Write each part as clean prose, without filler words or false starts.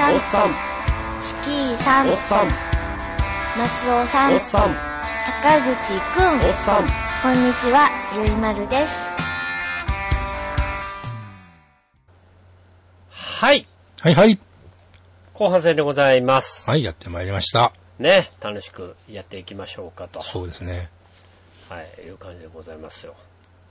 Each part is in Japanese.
さん、 おっさん、 スキーさん、 おっさん、 松尾さん、 おっさん、 坂口くん、 おっさん。 こんにちは、ゆいまるです。 はい。 はいはい。 後半戦でございます。 はい、やってまいりました。 ね、楽しくやっていきましょうかと。 そうですね。 はい、いう感じでございますよ。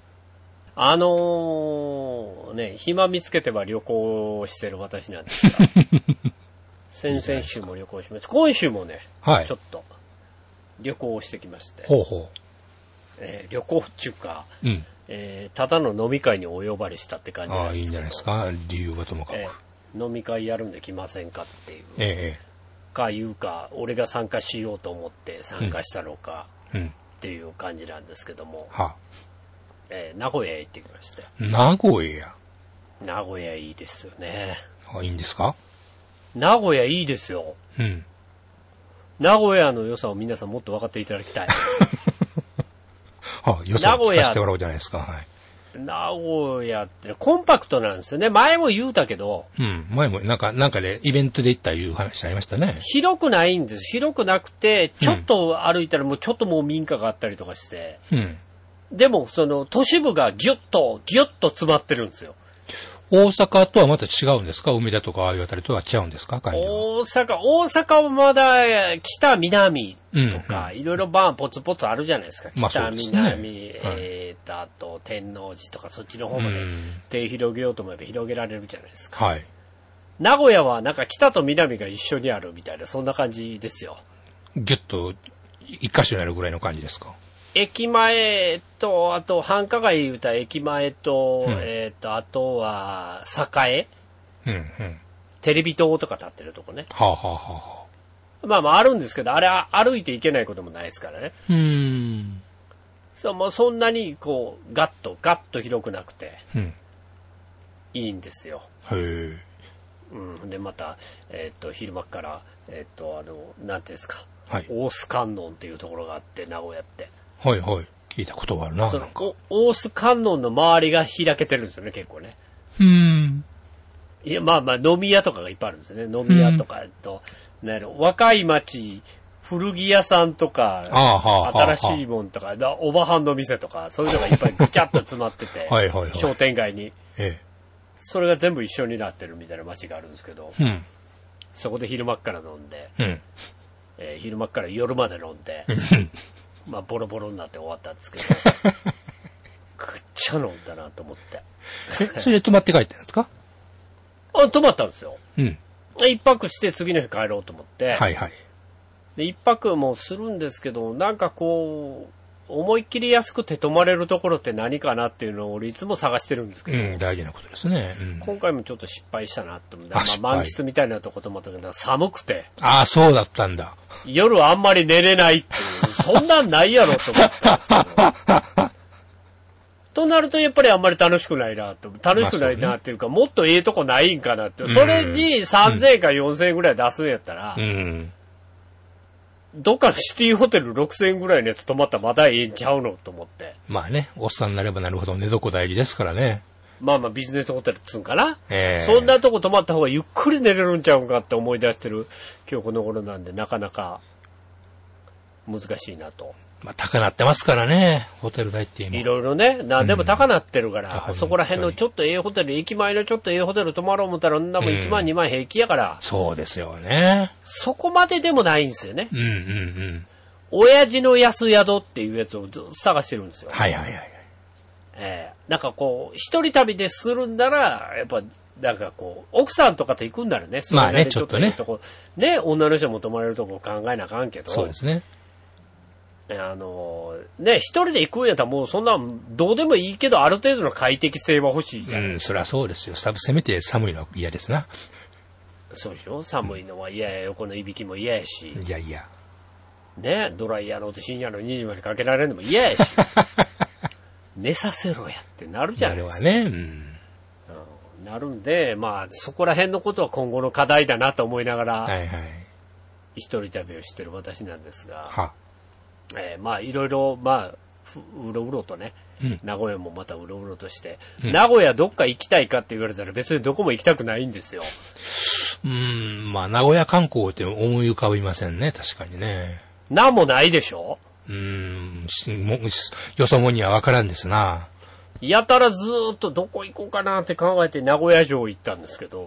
ね、暇見つけては旅行してる私なんですが、先々週も旅行しました。今週もね、 はい。 ちょっと旅行をしてきまして、 ほうほ旅行っていうか、 う。うん。 ただの飲み会にお呼ばれしたって感じああ、 なんですけど。 いいんじゃないですか。理由がともかく。 飲み会やるんで来ませんかっていう。 えいうか、俺が参加しようと思って参加したのか、 うん。 っていう感じなんですけども、 は名古屋へ行ってきまして。 名古屋。 名古屋いいですよね。 あ、いいんですか？ 名古屋いいですよ。 うん。 名古屋の良さを皆さんもっと分かっていただきたい。 良さを聞かせてもらおうじゃないですか。はい。 名古屋ってコンパクトなんですよね。前も言うたけど。 うん。前もなんかでイベントで行ったいう話ありましたね。 広くないんです。広くなくて、ちょっと歩いたらもう民家があったりとかして。 うん。 でも、都市部がギュッと詰まってるんですよ。 大阪とはまた違うんですか？梅田とかああいうあたりとは違うんですか？感じは。 大阪はまだ北南とか、 うんうん、 いろいろバーンポツポツあるじゃないですか。 まあ北、 そうです南、 ね、 あと天王寺とかそっちの方まで手広げようと思えば広げられるじゃないですか。 はい。 名古屋はなんか北と南が一緒にあるみたいな、そんな感じですよ。 ギュッと一箇所になるぐらいの感じですか？ 駅前と、あと繁華街言うたら駅前と、あとは栄、 うんうん、 テレビ塔とか立ってるとこね。 はあ、はあはあ、まああるんですけど、あれ歩いて行けないこともないですからね。もうそんなにこうガッと広くなくて、いいんですよ。 へえ。 うん、でまた昼間からなんていうんですか、 はい、 大須観音っていうところがあって名古屋って。 はいはい。聞いたことがあるな。なんか大須観音の周りが開けてるんですよね、結構ね。いや、まあ飲み屋とかがいっぱいあるんですよね。飲み屋とか若い町、古着屋さんとか、新しいもんとか、おばはんの店とか、そういうのがいっぱいぐちゃっと詰まってて、 はいはいはい、 商店街に、 ええ。 それが全部一緒になってるみたいな街があるんですけど、そこで昼間っから飲んで、昼間っから夜まで飲んで、まあボロボロになって終わったんですけど、ぐっちゃ飲んだなと思って。 それで泊まって帰ったんですか？ 泊まったんですよ。一泊して次の日帰ろうと思って、 はいはい。 で一泊もするんですけど、なんかこう、思いっきり安くて泊まれるところって何かなっていうのを俺いつも探してるんですけど、 大事なことですね。 今回もちょっと失敗したなって思って、満喫みたいなとこ泊まったけど、寒くて。 ああ、そうだったんだ。 夜あんまり寝れないっていう、そんなんないやろと思ったんですけど。となるとやっぱりあんまり楽しくないなっていうか、もっとええとこないんかなって。それに3000円か4000円ぐらい出すんやったら、どっかのシティホテル6000円ぐらいのやつ泊まったらまだええんちゃうのと思って。 まあね、おっさんになればなるほど寝床大事ですからね。 まあビジネスホテルっつうんかな、そんなとこ泊まった方がゆっくり寝れるんちゃうかって思い出してる今日この頃なんで、なかなか難しいなと。 まあ高なってますからね、ホテル代って今。 いろいろね、でも高なってるから、そこら辺のちょっとええホテル、駅前のちょっとええホテル泊まろう思ったら、もう1万2万平気やから。 そうですよね。 そこまででもないんですよね。親父の安宿っていうやつをずっと探してるんですよ。 はいはいはい。 なんかこう、一人旅でするんなら、やっぱ、なんかこう、奥さんとかと行くんならね、 まあね、ちょっとね。 ね、女の人も泊まれるとこ考えなあかんけど。 そうですね。 ね、一人で行くんやったらもうそんな、どうでもいいけど、ある程度の快適性は欲しいじゃん。 そりゃそうですよ。せめて寒いのは嫌ですな。 そうでしょ？寒いのは嫌や、横のいびきも嫌やし。 いやいや。 ね、ドライヤーの音深夜の2時までかけられるのも嫌やし。寝させろやってなるじゃないですか。 なるわね。 なるんで、まあ、そこら辺のことは今後の課題だなと思いながら、一人旅をしてる私なんですが、まあ、いろいろ、まあ、 うろうろとね、名古屋もまたうろうろとして、 名古屋どっか行きたいかって言われたら別にどこも行きたくないんですよ。 まあ、名古屋観光って思い浮かびませんね、確かにね。 なんもないでしょ？ よそもにはわからんですな。 やたらずーっとどこ行こうかなって考えて名古屋城行ったんですけど。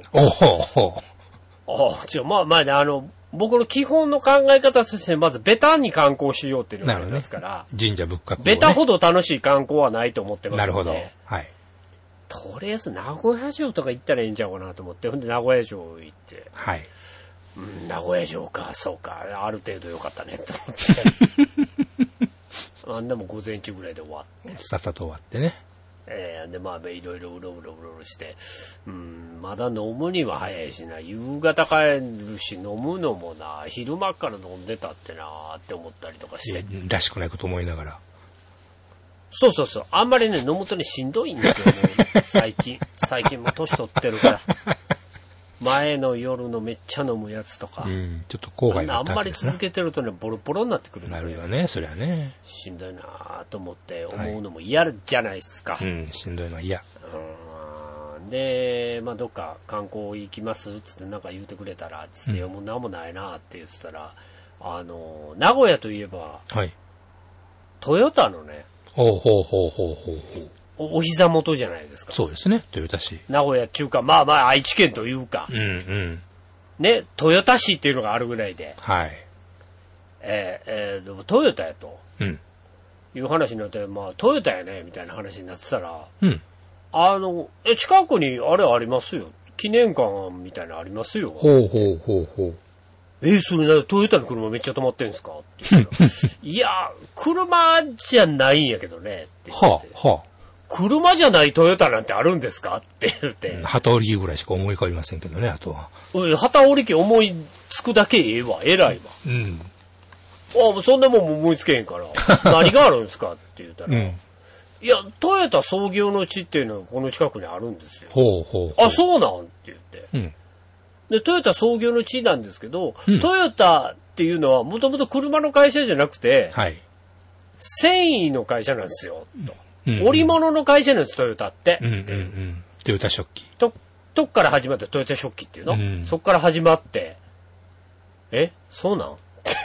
まあね、僕の基本の考え方としてまずベタに観光しようっていうのがありますから。 ね、神社仏閣、ね。 ベタほど楽しい観光はないと思ってますので。 なるほど。はい。 とりあえず名古屋城とか行ったらいいんちゃうかなと思って、ほんで名古屋城行って。 はい。 名古屋城か、そうか、ある程度良かったね、と思って。あんなも午前中ぐらいで終わって。 さっさと終わってね。 で、まあ、いろいろうろして、まだ飲むには早いしな、夕方帰るし飲むのもな、昼間から飲んでたってなって思ったりとかして。 らしくないこと思いながら。 そう。あんまりね、飲むとね、しんどいんですよね、最近も年取ってるから。前の夜のめっちゃ飲むやつとか。 ちょっと郊外だったあんまり続けてるとね、ボロボロになってくるんで。 なるよね、そりゃね。 しんどいなぁと思って思うのも嫌じゃないですか。 しんどいのは嫌。 で、まあどっか観光行きますつってなんか言うてくれたら、つって、もうなんもないなって言ってたら、名古屋といえば、 はい。 トヨタのね、 ほう。 お膝元じゃないですか。 そうですね、豊田市。 名古屋中華、まあ愛知県というか。ね、豊田市っていうのがあるぐらいで。 はい。 でもトヨタやと。いう話になって、まあトヨタやね、みたいな話になってたら、近くにあれありますよ。記念館みたいなのありますよ。 ほう。 それトヨタの車めっちゃ止まってんすかって言ったらいや、車じゃないんやけどね。って言って車じゃないトヨタなんてあるんですかって言って。 旗織機ぐらいしか思い浮かびませんけどね、あとは。 旗織機思いつくだけええわ、偉いわ。そんなもん思いつけへんから、何があるんですかって言ったら、いや、トヨタ創業の地っていうのがこの近くにあるんですよ。あ、そうなんって言って。で、トヨタ創業の地なんですけど、トヨタっていうのはもともと車の会社じゃなくて、繊維の会社なんですよ、と。織物の会社なんです、トヨタって。 トヨタ食器。 どっから始まってトヨタ食器っていうの、そっから始まって、そうなんって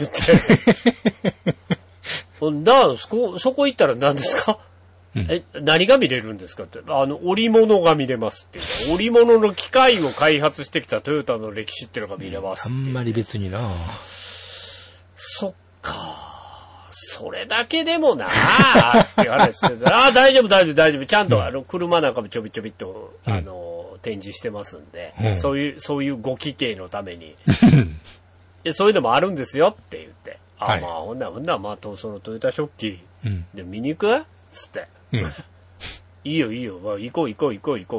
言って。そこ行ったら何ですか、何が見れるんですかって。織物が見れますって。織物の機械を開発してきたトヨタの歴史っていうのが見れますって。 あんまり別にな。 そっか。それだけでもなーっていう話してた。大丈夫。ちゃんと車なんかもちょびちょびっと、展示してますんで、そういうご規定のために、そういうのもあるんですよって言って。ほんなら、まあ、そのトヨタ食器で見に行くつって。いいよ、まあ、行こうって言って、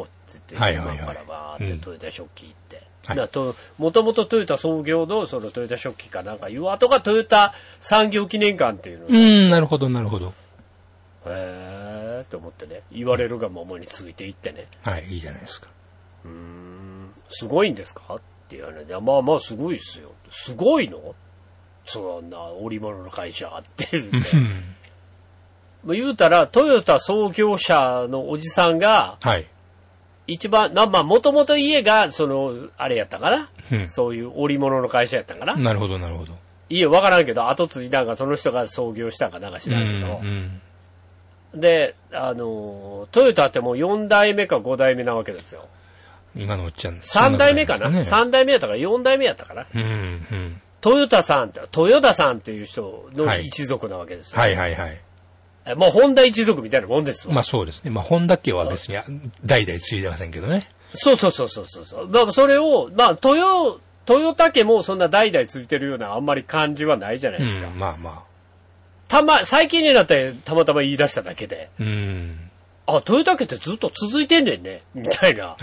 今からバーってトヨタ食器行って。もともとトヨタ創業のそのトヨタ食器かなんかいう後がトヨタ産業記念館っていうの。 なるほど。 と思ってね、言われるがままについていってね。 いいじゃないですか。 すごいんですかって言われて、まあすごいっすよ。すごいのそんな織物の会社って言って。言うたら、トヨタ創業者のおじさんが、一番、まあ、もともと家が、あれやったかな、そういう織物の会社やったかな。 なるほど。 家わからんけど、後継いだんか、その人が創業したんかなんか知らんけど。で、トヨタってもう4代目か5代目なわけですよ。 今のおっちゃん。 3代目かな ?3 代目やったから4代目やったかな。トヨタさんっていう人の一族なわけですよ。もうホンダ一族みたいなもんですわ。 まあそうですね。まあホンダ家は別に代々継いでませんけどね。 そう。まあそれを、まあトヨタ家もそんな代々継いでるようなあんまり感じはないじゃないですか。 まあ。 最近になってたまたま言い出しただけで。トヨタ家ってずっと続いてんねんね。みたいな。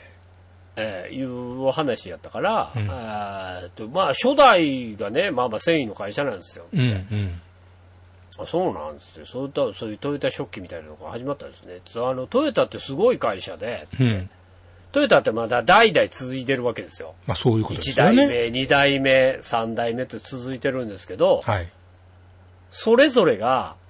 いうお話やったから、まあ初代がね、まあ繊維の会社なんですよ。そうなんですよ。そういうトヨタ食器みたいなのが始まったんですね。トヨタってすごい会社で、トヨタってまだ代々続いてるわけですよ。 まあそういうことですよね。 1代目、2代目、3代目って続いてるんですけど、それぞれが、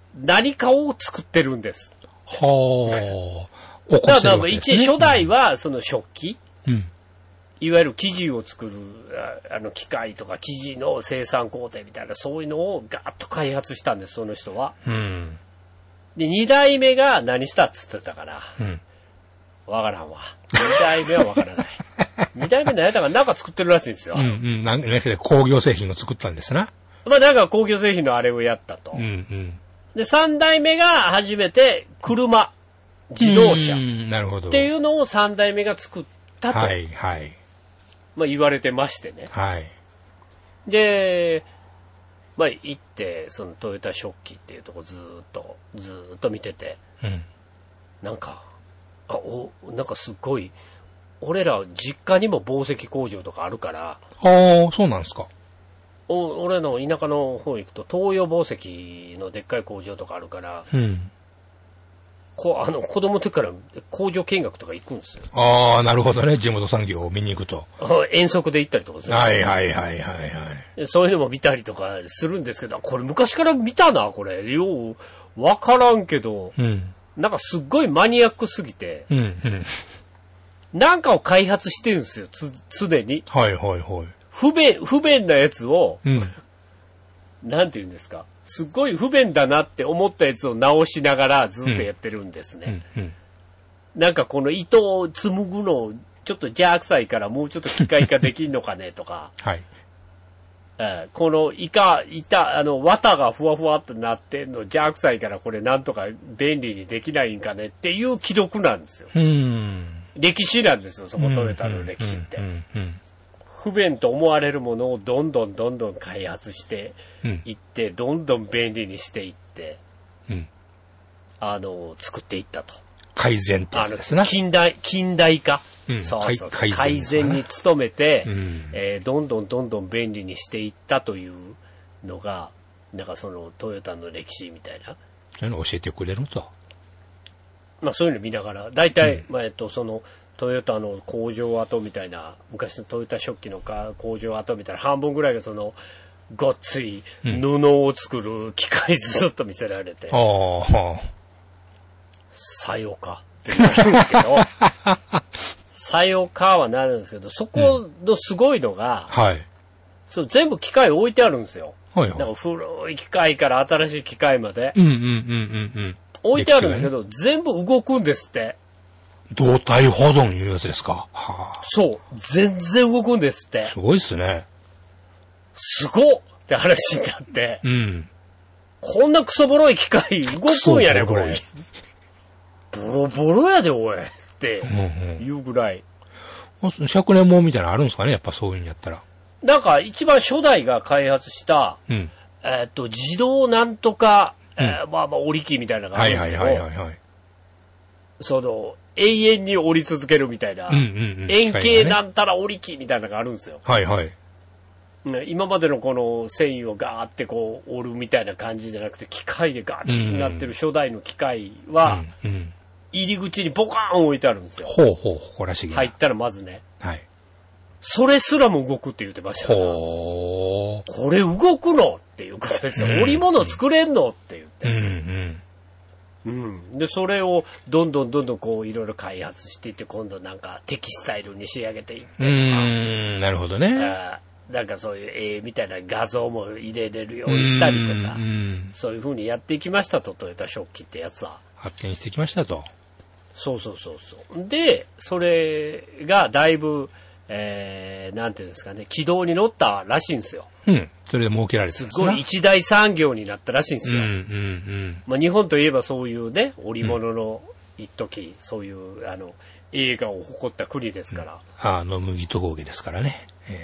何かを作ってるんです。 はあ。 だから初代はその食器、 うん、 いわゆる生地を作る機械とか生地の生産工程みたいなそういうのをガーッと開発したんです、その人は。 うん、 で、2代目が何したっつってたから、 うん、 わからんわ。2代目はわからない。2代目何やったかなんか作ってるらしいんですよ。 うんうん。なんか工業製品を作ったんですな。 まあなんか工業製品のあれをやったと。 うんうん。 で、3代目が初めて車、自動車。 なるほど。 っていうのを3代目が作ったと。 はいはい。 まあ言われてましてね。 はい。 で、まあ行って、そのトヨタ食器っていうとこずーっと見てて。 うん。 なんか、なんかすっごい、俺ら実家にも紡績工場とかあるから。 ああ、そうなんですか。 俺の田舎の方行くと東洋紡績のでっかい工場とかあるから、 うん。 子供の時から工場見学とか行くんですよ。 ああ、なるほどね。地元産業を見に行くと。 遠足で行ったりとかするんですよ。 はいはい。 そういうのも見たりとかするんですけど、これ昔から見たな、これ。よう、わからんけど、 うん。 なんかすっごいマニアックすぎて、 うん。 なんかを開発してるんですよ、常に。 はい。 不便なやつを、 うん。 なんて言うんですか。すっごい不便だなって思ったやつを直しながらずっとやってるんですね。なんかこの糸を紡ぐのちょっと邪悪さいからもうちょっと機械化できんのかねとか。 はい。 この綿がふわふわってなってんの邪悪さいからこれなんとか便利にできないんかねっていう記録なんですよ。歴史なんですよ、そこトヨタの歴史って。不便と思われるものをどんどん開発していって、どんどん便利にしていって、作っていったと。 改善ってやつですね。 近代化。そう改善に努めて、どんどん便利にしていったというのが、なんかそのトヨタの歴史みたいな。 そういうの教えてくれると。 まあそういうの見ながら、大体、その、トヨタの工場跡みたいな、昔のトヨタ食器の工場跡みたいな半分ぐらいがその、ごっつい布を作る機械ずっと見せられて、さよかって言われるんですけど、さよかはなるんですけど、そこのすごいのが、そう全部機械置いてあるんですよ。なんか古い機械から新しい機械まで。置いてあるんですけど、全部動くんですって。 動体保存いうやつですか。 そう。全然動くんですって。 すごいっすね。 すごっって話になって。こんなクソボロい機械動くんやね、これ。ボロボロやで、おい。っていうぐらい。 100年もんみたいなのあるんですかね、やっぱそういうんやったら。 なんか一番初代が開発した、自動なんとか、折り機みたいなのがあるんですけど、その、永遠に折り続けるみたいな、円形なんたら折り機みたいなのがあるんですよ。今までのこの繊維をガーってこう折るみたいな感じじゃなくて、機械でガーッになってる初代の機械は、入り口にボカーン置いてあるんですよ。入ったらまずね。それすらも動くって言ってましたから。これ動くのっていうことですよ。織物作れんのって言って。で、それをどんどんこういろいろ開発していって、今度なんかテキスタイルに仕上げていって。 なるほどね。 なんかそういう絵みたいな画像も入れれるようにしたりとか、そういう風にやっていきましたと、トヨタ食器ってやつは。 発展してきましたと。 そう。で、それがだいぶ、なんていうんですかね、軌道に乗ったらしいんですよ。それで儲けられてるんですね。すごい一大産業になったらしいんですよ。まあ日本といえばそういうね、織物の一時、そういう映画を誇った国ですから。 麦と峠ですからね。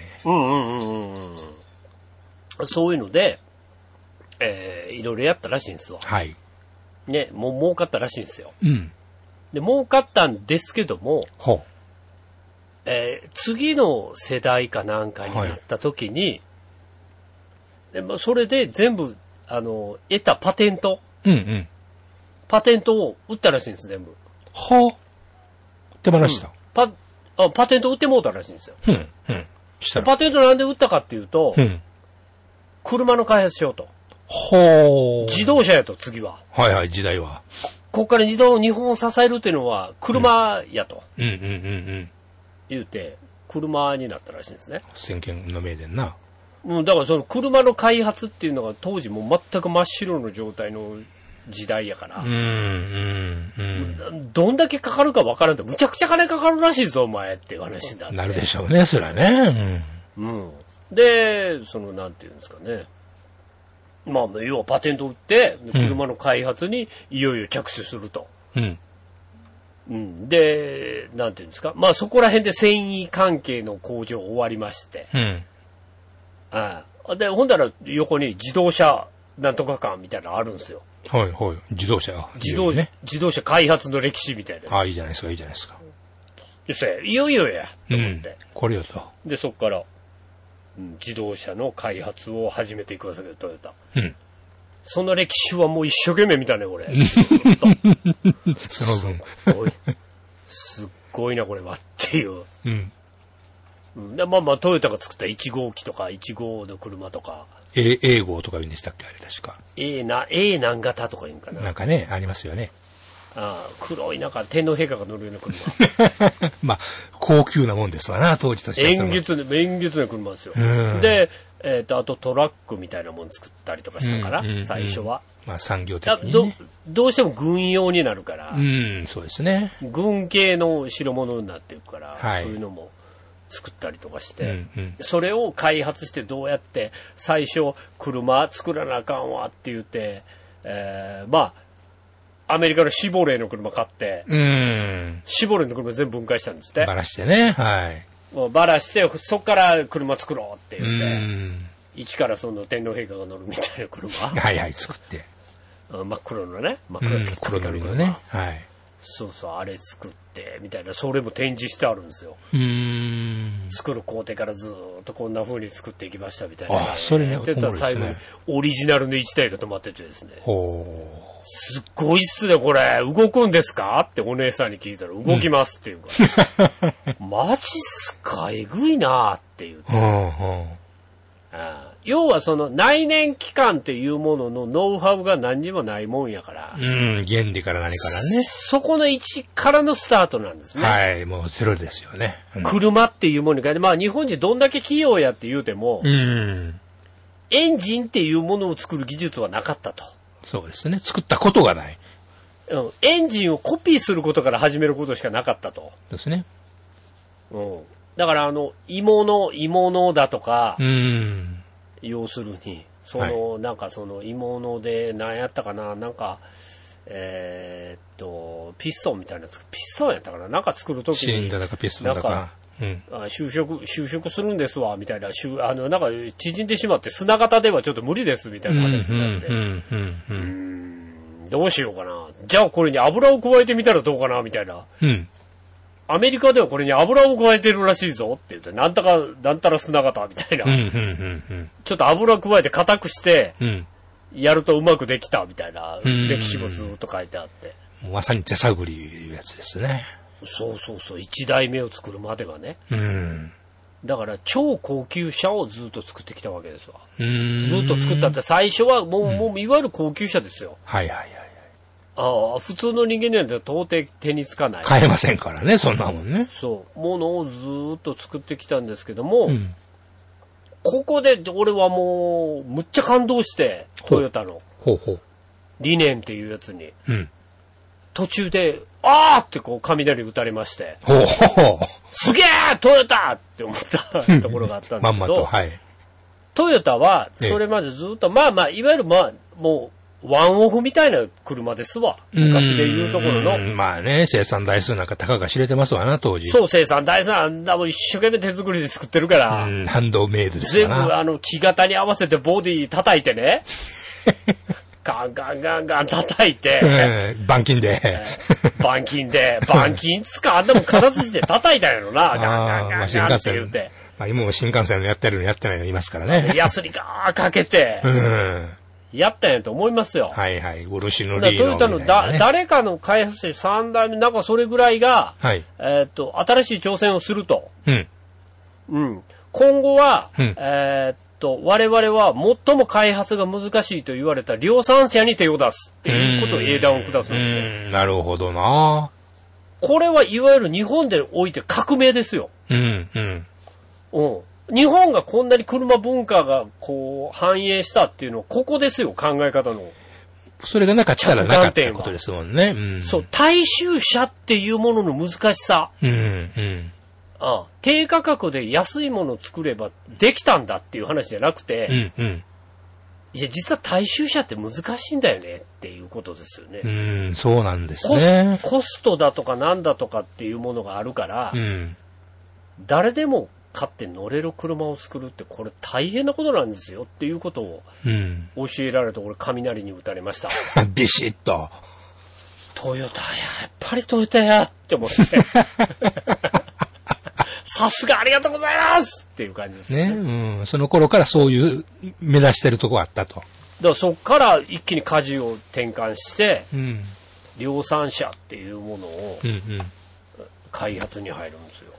そういうので、いろいろやったらしいんですわ。ね、もう儲かったらしいんですよ。で、儲かったんですけども、次の世代かなんかになった時に、それで全部、得たパテント、パテントを売ったらしいんです、全部。 手放した。 パテント売ってもうたらしいんですよ。パテントなんで売ったかっていうと、車の開発しようと。 ほー。 自動車やと、次は。 はいはい、時代は。 ここから日本を支えるっていうのは、車やと。 うんうんうんうん。 言うて、車になったらしいんですね。 先見の明伝な。 だからその車の開発っていうのが当時もう全く真っ白の状態の時代やから。どんだけかかるかわからんと、むちゃくちゃ金かかるらしいぞ、お前っていう話になって。 なるでしょうね、それはね。 で、なんていうんですかね。まあ、要はパテント売って、車の開発にいよいよ着手すると。で、なんていうんですか。まあ、そこら辺で繊維関係の工場終わりまして。で、ほんだら横に自動車なんとか館みたいなのあるんですよ。 はいはい。自動車自動車開発の歴史みたいな。 いいじゃないですか、いいじゃないですか。 いよいよや、と思って。 これよと。 で、そっから、自動車の開発を始めていくわけで、トヨタ。その歴史はもう一生懸命見たね、俺。 その分。 すっごいな、これは、っていう。で、まあ、トヨタが作った1号機とか、1号の車とか。 A 号とか言うんでしたっけ、あれ確か。 A 何型とか言うんかな。 なんかね、ありますよね。 黒い、なんか天皇陛下が乗るような車。 まあ、高級なもんですわな、当時としては。 演術な車ですよ。で、あとトラックみたいなもん作ったりとかしたから、最初は。 まあ、産業的にね。 どうしても軍用になるから。 そうですね。 軍系の代物になっていくから、そういうのも作ったりとかして、それを開発してどうやって最初車作らなあかんわって言って、まあ、アメリカのシボレーの車買って、シボレーの車全部分解したんですって。 ばらしてね、はい。 もうばらして、そこから車作ろうって言って、一からその天皇陛下が乗るみたいな車。 はいはい、作って。 真っ黒のね、 黒塗りのね、はい。 そうそう、あれ作って、みたいな、それも展示してあるんですよ。作る工程からずーっとこんな風に作っていきましたみたいな。 それね、 で、最後にオリジナルの1台が止まっててですね。すっごいっすね、これ。動くんですかってお姉さんに聞いたら、動きますっていうから。マジっすか、えぐいなーっていう。要はその内燃機関っていうもののノウハウが何にもないもんやから。 原理から何からね。 そこの一からのスタートなんですね。 はい、もうゼロですよね。 車っていうものに変えて、まあ日本人どんだけ器用やって言うても、エンジンっていうものを作る技術はなかったと。 そうですね。作ったことがない。 エンジンをコピーすることから始めることしかなかったと。 ですね。 だから鋳物だとか、要するに、なんかその鋳物で何やったかな、なんか、ピストンみたいな、ピストンやったかな、なんか作るときに。 シリンダーだかピストンだか。 収縮するんですわ、みたいな、なんか縮んでしまって砂型ではちょっと無理です、みたいな話になって。どうしようかな。じゃあこれに油を加えてみたらどうかな、みたいな。アメリカではこれに油を加えてるらしいぞって言って、なんたら砂型みたいな。ちょっと油を加えて硬くして、やるとうまくできたみたいな歴史もずっと書いてあって。 まさに手探りいうやつですね。 そうそうそう、一台目を作るまではね。だから超高級車をずっと作ってきたわけですわ。ずっと作ったって最初はもういわゆる高級車ですよ。 はいはいはい。 普通の人間には到底手につかない。 買えませんからね、そんなもんね。 そう。ものをずっと作ってきたんですけども、ここで俺はもう、むっちゃ感動して、トヨタの理念っていうやつに、途中で、ってこう雷打たれまして、すげートヨタって思ったところがあったんですけど、トヨタはそれまでずっと、いわゆるもう、ワンオフみたいな車ですわ。昔で言うところの。 まあね、生産台数なんか高が知れてますわな、当時。 そう、生産台数もう一生懸命手作りで作ってるから。 ハンドメイドですから。全部木型に合わせてボディ叩いてね。ガン叩いて。 板金で。 板金あんなもん金槌で叩いたんやろな。ガンって言うて。 今も新幹線のやってるのやってないのいますからね。 ヤスリガーかけて。やったんやと思いますよ。 はいはい。漆のリーノ、 トヨタの誰かの開発者3代目、なんかそれぐらいが、新しい挑戦をすると。今後は、 我々は最も開発が難しいと言われた量産車に手を出すっていうことを英断を下すんですね。 なるほどな。 これはいわゆる日本でおいて革命ですよ。日本がこんなに車文化がこう反映したっていうのはここですよ、考え方の。 それがなかったらなかったってことですもんね。 そう、大衆車っていうものの難しさ。低価格で安いものを作ればできたんだっていう話じゃなくて、いや、実は大衆車って難しいんだよねっていうことですよね。 そうなんですね。 コストだとかなんだとかっていうものがあるから、誰でも買って乗れる車を作るってこれ大変なことなんですよっていうことを教えられて、俺雷に打たれました。 ビシッと。 トヨタや、やっぱりトヨタやって思って。さすがありがとうございますっていう感じですね。 その頃からそういう目指してるとこあったと。 だからそっから一気に舵を転換して、量産車っていうものを開発に入るんですよ。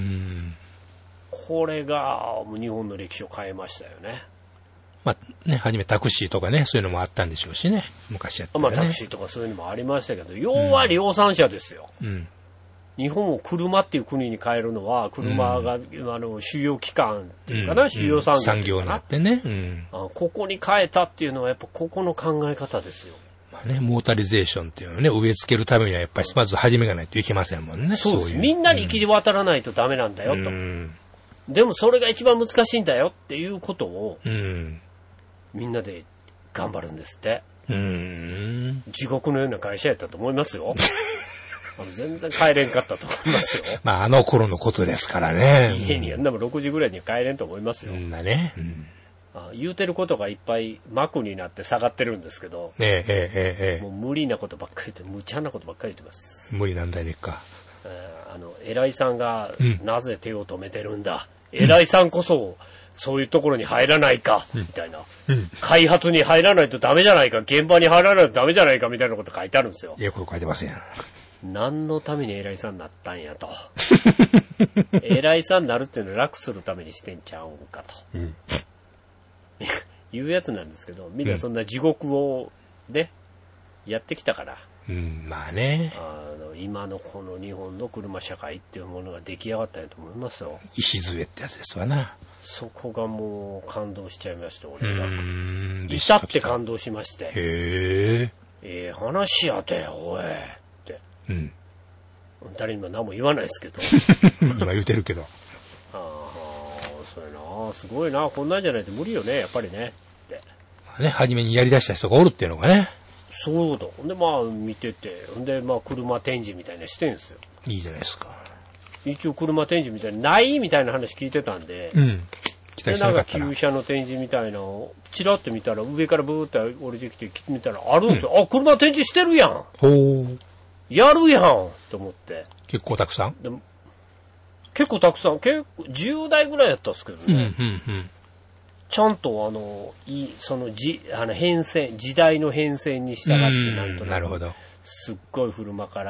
これが日本の歴史を変えましたよね。 まあね、初めタクシーとかね、そういうのもあったんでしょうしね。昔やったらね。 タクシーとかそういうのもありましたけど、要は量産車ですよ。日本を車っていう国に変えるのは、車が、主要機関っていうかな、主要産業になってね。 ここに変えたっていうのはやっぱここの考え方ですよ。 まあね、モータリゼーションっていうのをね、植え付けるためにはやっぱりまず始めがないといけませんもんね。 そうです。みんなに行き渡らないとダメなんだよと。でもそれが一番難しいんだよっていうことを、みんなで頑張るんですって。地獄のような会社やったと思いますよ。全然帰れんかったと思いますよ。 まああの頃のことですからね。 家にでも6時ぐらいには帰れんと思いますよ。言うてることがいっぱい幕になって下がってるんですけど、もう無理なことばっかり言って、無茶なことばっかり言ってます。 無理なんだねか。 偉いさんがなぜ手を止めてるんだ。偉いさんこそそういうところに入らないか、みたいな。開発に入らないとダメじゃないか、現場に入らないとダメじゃないか、みたいなこと書いてあるんですよ。 いや、こと書いてますやん。 何のために偉いさんになったんやと。偉いさんになるっていうのを楽するためにしてんちゃうんかと。いうやつなんですけど、みんなそんな地獄をね、やってきたから。 まあね。 今のこの日本の車社会っていうものが出来上がったんやと思いますよ。 礎ってやつですわな。 そこがもう感動しちゃいました、俺が。至って感動しまして。話やで、おい。誰にも何も言わないですけど。 今言うてるけど。 そうやな、すごいな、こんなんじゃないと無理よね、やっぱりね。 ね、初めにやり出した人がおるっていうのがね。 そうだ。ほんでまあ見てて、ほんでまあ車展示みたいなしてんですよ。 いいじゃないですか。 一応車展示みたいな、ないみたいな話聞いてたんで。 期待してなかったな。 なんか旧車の展示みたいなのを、チラッと見たら、上からブーって降りてきて、見たらあるんですよ。車展示してるやん。やるやんと思って。 結構たくさん？ でも結構たくさん、結構10台ぐらいやったんですけどね。ちゃんと変遷、時代の変遷に従ってなんとなく。 なるほど。 すっごい車から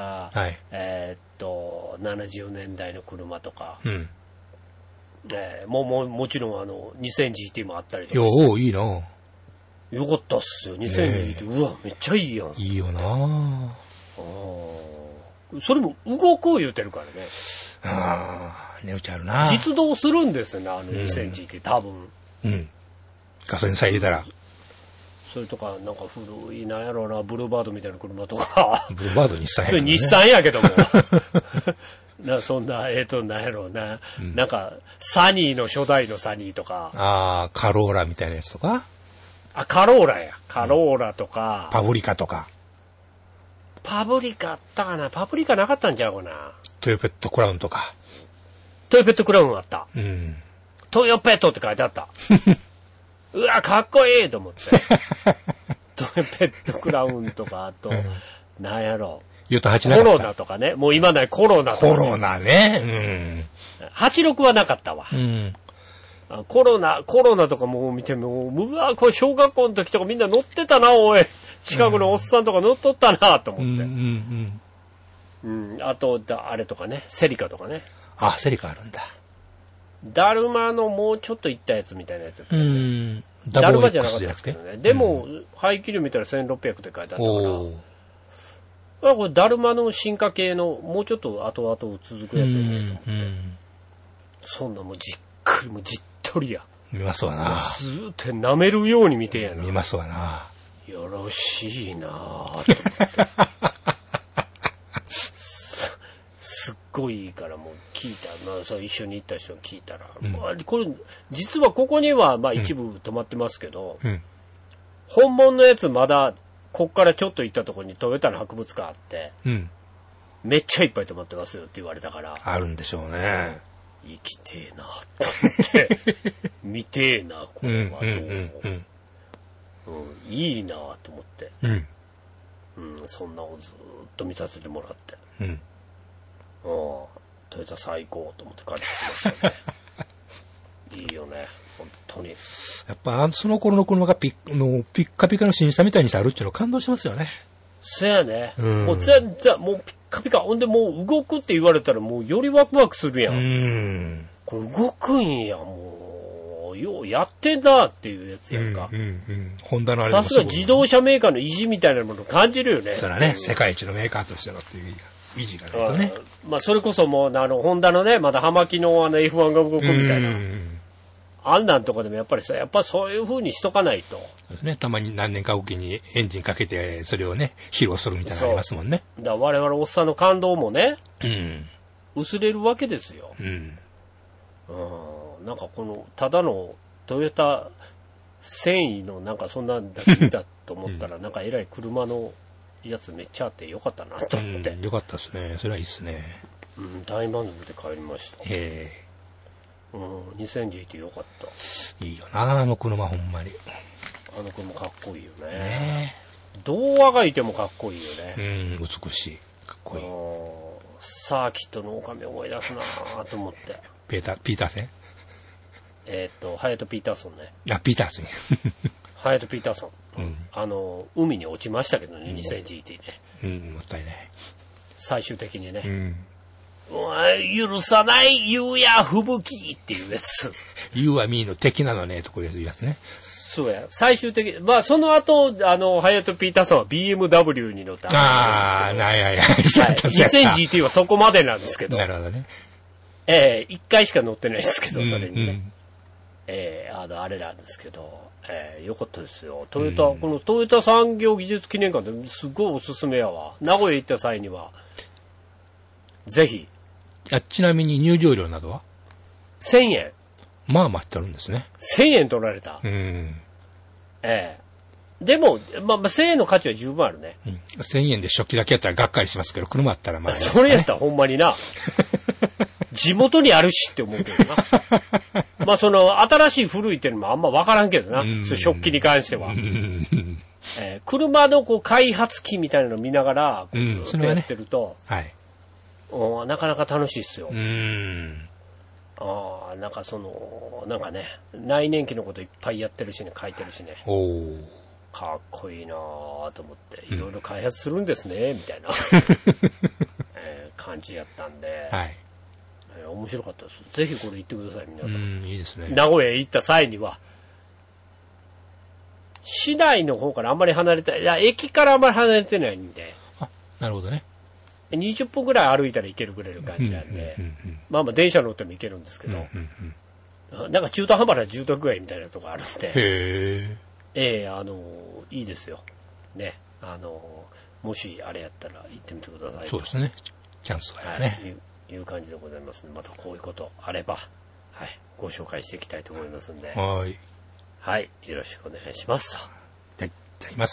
、70年代の車とか、もちろん2000GT もあったりとか。 いいな。 よかったっすよ、2000GT。うわ、めっちゃいいやん。 いいよな。 それも動く言うてるからね。 値打ちあるな。 実動するんですよね、2000GT 多分。 ガソリンさえ入れたら。 それとか、なんか古い、なんやろうな、ブルーバードみたいな車とか。 ブルーバード日産やけどね。 それ日産やけども。そんな、なんやろうな、なんか、サニーの初代のサニーとか。 カローラみたいなやつとか。 カローラや。カローラとか。 パブリカとか。 パブリカあったかな？パブリカなかったんちゃうかな？ トヨペットクラウンとか。 トヨペットクラウンあった。トヨペットって書いてあった。うわ、かっこいいと思って。トヨペットクラウンとか、あと、なんやろ。 コロナとかね。もう今ないコロナとか、 ね。コロナね。 86はなかったわ。コロナとかもう見ても、うわ、これ小学校の時とかみんな乗ってたな、おい。近くのおっさんとか乗っとったな、と思って。あと、あれとかね、セリカとかね。 セリカあるんだ。 ダルマのもうちょっといったやつみたいなやつだったね。ダルマじゃなかったですけどね。でも、排気量見たら1600って書いてあったから、これダルマの進化系のもうちょっと後々続くやつやね。そんなもうじっくりもじっとりや。 見ますわな。 ずーって舐めるように見てんやな。 見ますわな。 よろしいなぁと思って。すっごいいいからもう聞いた。まあ、一緒に行った人聞いたら。これ、実はここにはまあ一部止まってますけど、本物のやつまだ、こっからちょっと行ったところにトヨタの博物館あって、めっちゃいっぱい止まってますよって言われたから。 あるんでしょうね。 生きてえなと思って、見てえな、これは。いいなと思って、そんなをずっと見させてもらって、トヨタ最高と思って帰ってきましたね。いいよね、本当に。やっぱその頃の車がピッカピカの新車みたいにしてあるっていうの感動しますよね。 そやね。もう全然、もうピッカピカ。ほんでもう動くって言われたらもうよりワクワクするやん。これ動くんや、もう。ようやってんだっていうやつやんか。 ホンダのあれさすが自動車メーカーの意地みたいなものを感じるよね。 そらね、世界一のメーカーとしてのっていう意地がないとね。 まあそれこそもうホンダのね、まだ葉巻のF1 が動くみたいな。あんなんとかでもやっぱりそういう風にしとかないと。 そうですね。たまに何年かおきにエンジンかけて、それをね、披露するみたいなのありますもんね。 だから我々おっさんの感動もね、薄れるわけですよ。なんかこの、ただのトヨタ繊維のなんかそんなんだけ見たと思ったら、なんかえらい車のやつめっちゃあってよかったなと思って。 よかったですね。それはいいですね。 大満足で帰りました。2011よかった。 いいよな、あの車ほんまに。 あの車かっこいいよね。どうあがいてもかっこいいよね。美しい。かっこいい。 サーキットの狼思い出すなぁと思って。 ピーターセンハヤト・ピーターソンね。 ピーターソン。 ハヤト・ピーターソン。海に落ちましたけどね、2011 ね。もったいない。 最終的にね。許さない言うや吹雪っていうやつ。 You are meの敵なのねとこういうやつね。 そうや。最終的に、まあその後、ハヤト・ピーターソンは BMW に乗った。2000GT はそこまでなんですけど。 なるほどね。 一回しか乗ってないですけど、それにね。あれなんですけど、よかったですよ。このトヨタ産業技術記念館ですごいおすすめやわ。名古屋行った際には、ぜひ。 ちなみに入場料などは ?1000 円。 まあ待ってるんですね。 1000円取られた。でも、まあ、1000円の価値は十分あるね。 1000円で食器だけやったらがっかりしますけど、車あったらまあ、ね。 それやったらほんまにな。地元にあるしって思うけどな。まあ新しい古いっていうのもあんま分からんけどな。食器に関しては。車の開発機みたいなのを見ながら、やってると、なかなか楽しいっすよ。なんかね、内燃機のこといっぱいやってるしね、書いてるしね。かっこいいなぁと思って、いろいろ開発するんですね、みたいな感じやったんで、面白かったです。ぜひこれ行ってください、皆さん。 いいですね。 名古屋行った際には、市内の方からあんまり離れて、駅からあんまり離れてないんで。 なるほどね。 20分ぐらい歩いたら行けるぐらいの感じなんで、まあ電車乗っても行けるんですけど、なんか中途半端な住宅街みたいなとこあるんで、いいですよ。ね、もしあれやったら行ってみてください。 そうですね。チャンスがね。 いう感じでございますので、またこういうことあれば、ご紹介していきたいと思いますんで、よろしくお願いします。 いただきます。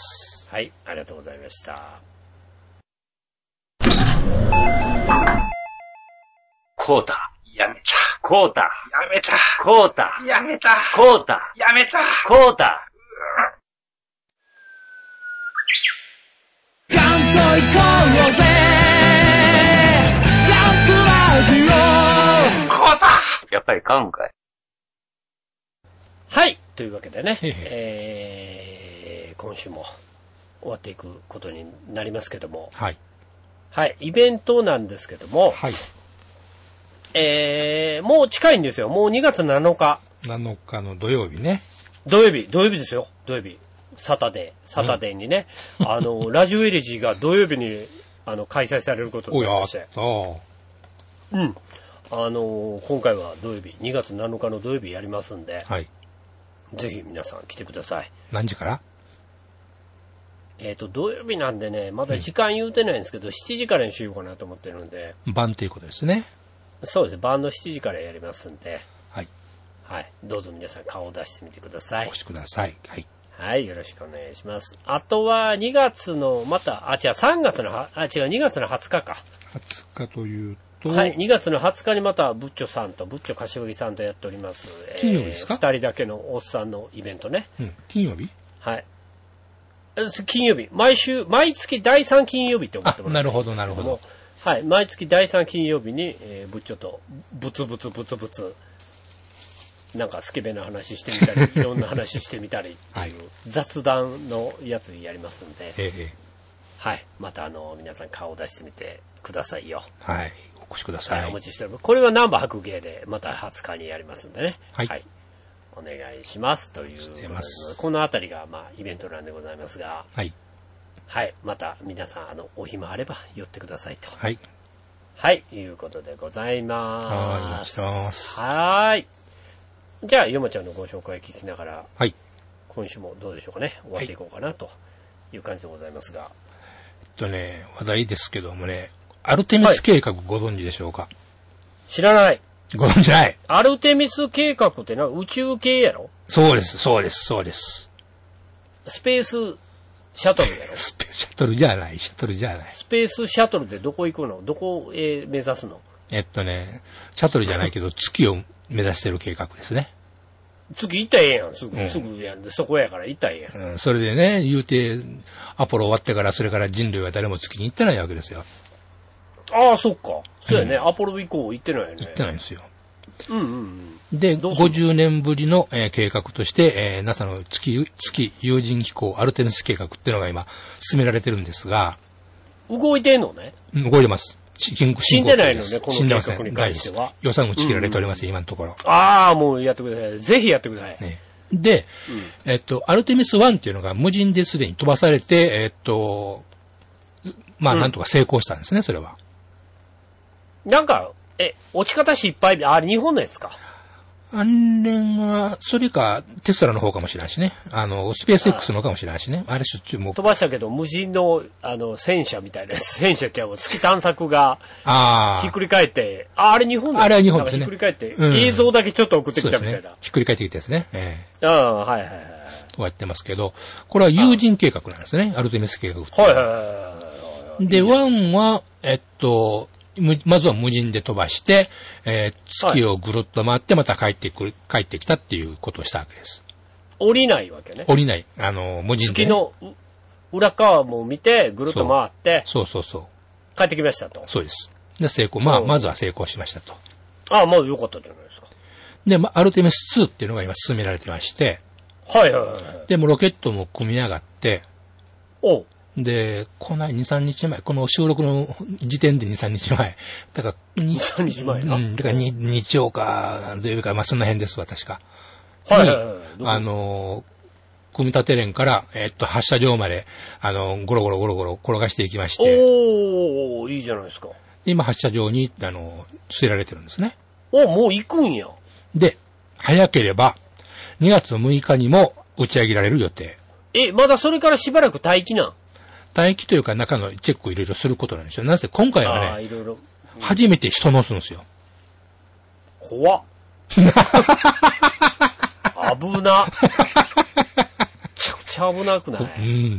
はい、ありがとうございました。コータ。 やめた。 コータ。 やめた。 コータ。 やめた。 コータ。 やめた。 コータ。 ガンと行こうぜ。ガンプラジオ。 コータ。 やっぱり買うんかい。はい。というわけでね、今週も終わっていくことになりますけども。はい、イベントなんですけども、 もう近いんですよ。もう2月7日。 7日の土曜日ね。 土曜日ですよ。土曜日。サタデーにね、ラジオエレジーが土曜日に、開催されることになりまして。うん。今回は土曜日、2月7日の土曜日やりますんで、はい。ぜひ皆さん来てください。 何時から？ 土曜日なんでね、まだ時間言うてないんですけど、7時からにしようかなと思ってるんで。 晩ということですね。 そうですね、晩の7時からやりますんで。 はい。 はい。どうぞ皆さん顔を出してみてください。 お越しください。はい。 はい、よろしくお願いします。あとは2月の、2月の20日か。 20日というと。 はい、2月の20日にまた、ブッチョ柏木さんとやっております。 金曜日ですか ？2人だけのおっさんのイベントね。 うん、金曜日？ はい。金曜日。毎月第3金曜日って思ってもらって。 なるほど、なるほど。 はい、毎月第3金曜日に、ブッチョと、ブツ、なんかスケベな話してみたり、いろんな話してみたりっていう雑談のやつやりますんで、はい。また皆さん顔を出してみてくださいよ。 はい。お越しください。 はい、お待ちしております。これはナンバー白芸で、また20日にやりますんでね。 はい。 はい、お願いしますという。このあたりが、イベントなんでございますが、はい。はい。また皆さん、お暇あれば寄ってくださいと。はい。はい。いうことでございます。 はい。お願いします。 はい。じゃあ、ヨマちゃんのご紹介聞きながら、 はい。 今週もどうでしょうかね。終わっていこうかなという感じでございますが。 話題ですけどもね、アルテミス計画ご存知でしょうか？ 知らない。 ご存知ない。 アルテミス計画って宇宙系やろ？ そうです。 スペースシャトルやろ？ スペースシャトルじゃない。 スペースシャトルでどこ行くの？どこへ目指すの？ シャトルじゃないけど、月を目指してる計画ですね。 月行ったらええやん。すぐやんで、そこやから行ったらええやん。 それでね、言うて、アポロ終わってから、それから人類は誰も月に行ってないわけですよ。 ああ、そっか。そうやね。アポロ以降行ってないよね。 行ってないんですよ。 で、 50年ぶりの、計画として、NASA の月有人飛行アルテミス計画っていうのが今、進められてるんですが。 動いてんのね？ 動いてます。死んでないのね、この計画に関しては。 予算打ち切られております、今のところ。 ああ、もうやってください。ぜひやってください。 ね、で、アルテミス1っていうのが無人ですでに飛ばされて、なんとか成功したんですね、それは。 なんか、落ち方失敗、あれ日本のやつか。 あれは、それか、テスラの方かもしれないしね。スペース X の方かもしれないしね。あれしょっちゅうもう。 飛ばしたけど、無人の、戦車みたいなやつ、戦車ちゃう月探索が、ひっくり返って、あれ日本あれは日本ですね。 ひっくり返って、映像だけちょっと送ってきたみたいな。 ひっくり返ってきたやつね。 はいはいはい。 とやってますけど、これは有人計画なんですね。アルテミス計画。 はいはい。 で、1は、まずは無人で飛ばして、月をぐるっと回ってまた帰ってきたっていうことをしたわけです。 降りないわけね。 降りない。無人で、 月の裏側も見て、ぐるっと回って。 そう。 帰ってきましたと。 そうです。で、成功。まずは成功しましたと。 ああ、まあよかったじゃないですか。 で、アルテミス2っていうのが今進められてまして。 はい。 で、もロケットも組み上がって。 おで、2、3日前、この収録の時点で2、3日前。だから、 2、3日前な。 だから日曜か、土曜日か、そんな辺ですわ、確か。 はい。 組み立て連から、発射場まで、ゴロゴロ転がしていきまして。 おー、いいじゃないですか。 今、発射場に、捨てられてるんですね。 もう行くんや。 で、早ければ、2月6日にも打ち上げられる予定。 まだそれからしばらく待機なん？ 待機というか中のチェックをいろいろすることなんですよ。なぜ今回はね、初めて人乗すんですよ。 怖っ。危な。めちゃくちゃ危なくない？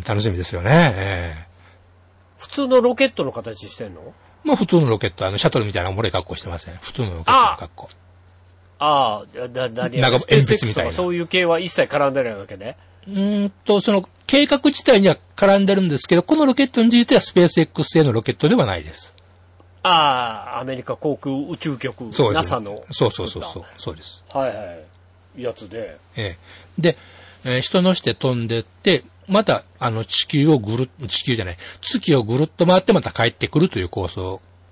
楽しみですよね。 普通のロケットの形してんの？ 普通のロケット、シャトルみたいなおもろい格好してません。普通のロケットの格好。 なんか鉛筆みたいな。 そういう系は一切絡んでないわけね。 その計画自体には絡んでるんですけど、このロケットについてはスペース X 製のロケットではないです。 アメリカ航空宇宙局、NASA の。 そうです。 はい。やつで。 で、人のして飛んでって、また、月をぐるっと回ってまた帰ってくるという構想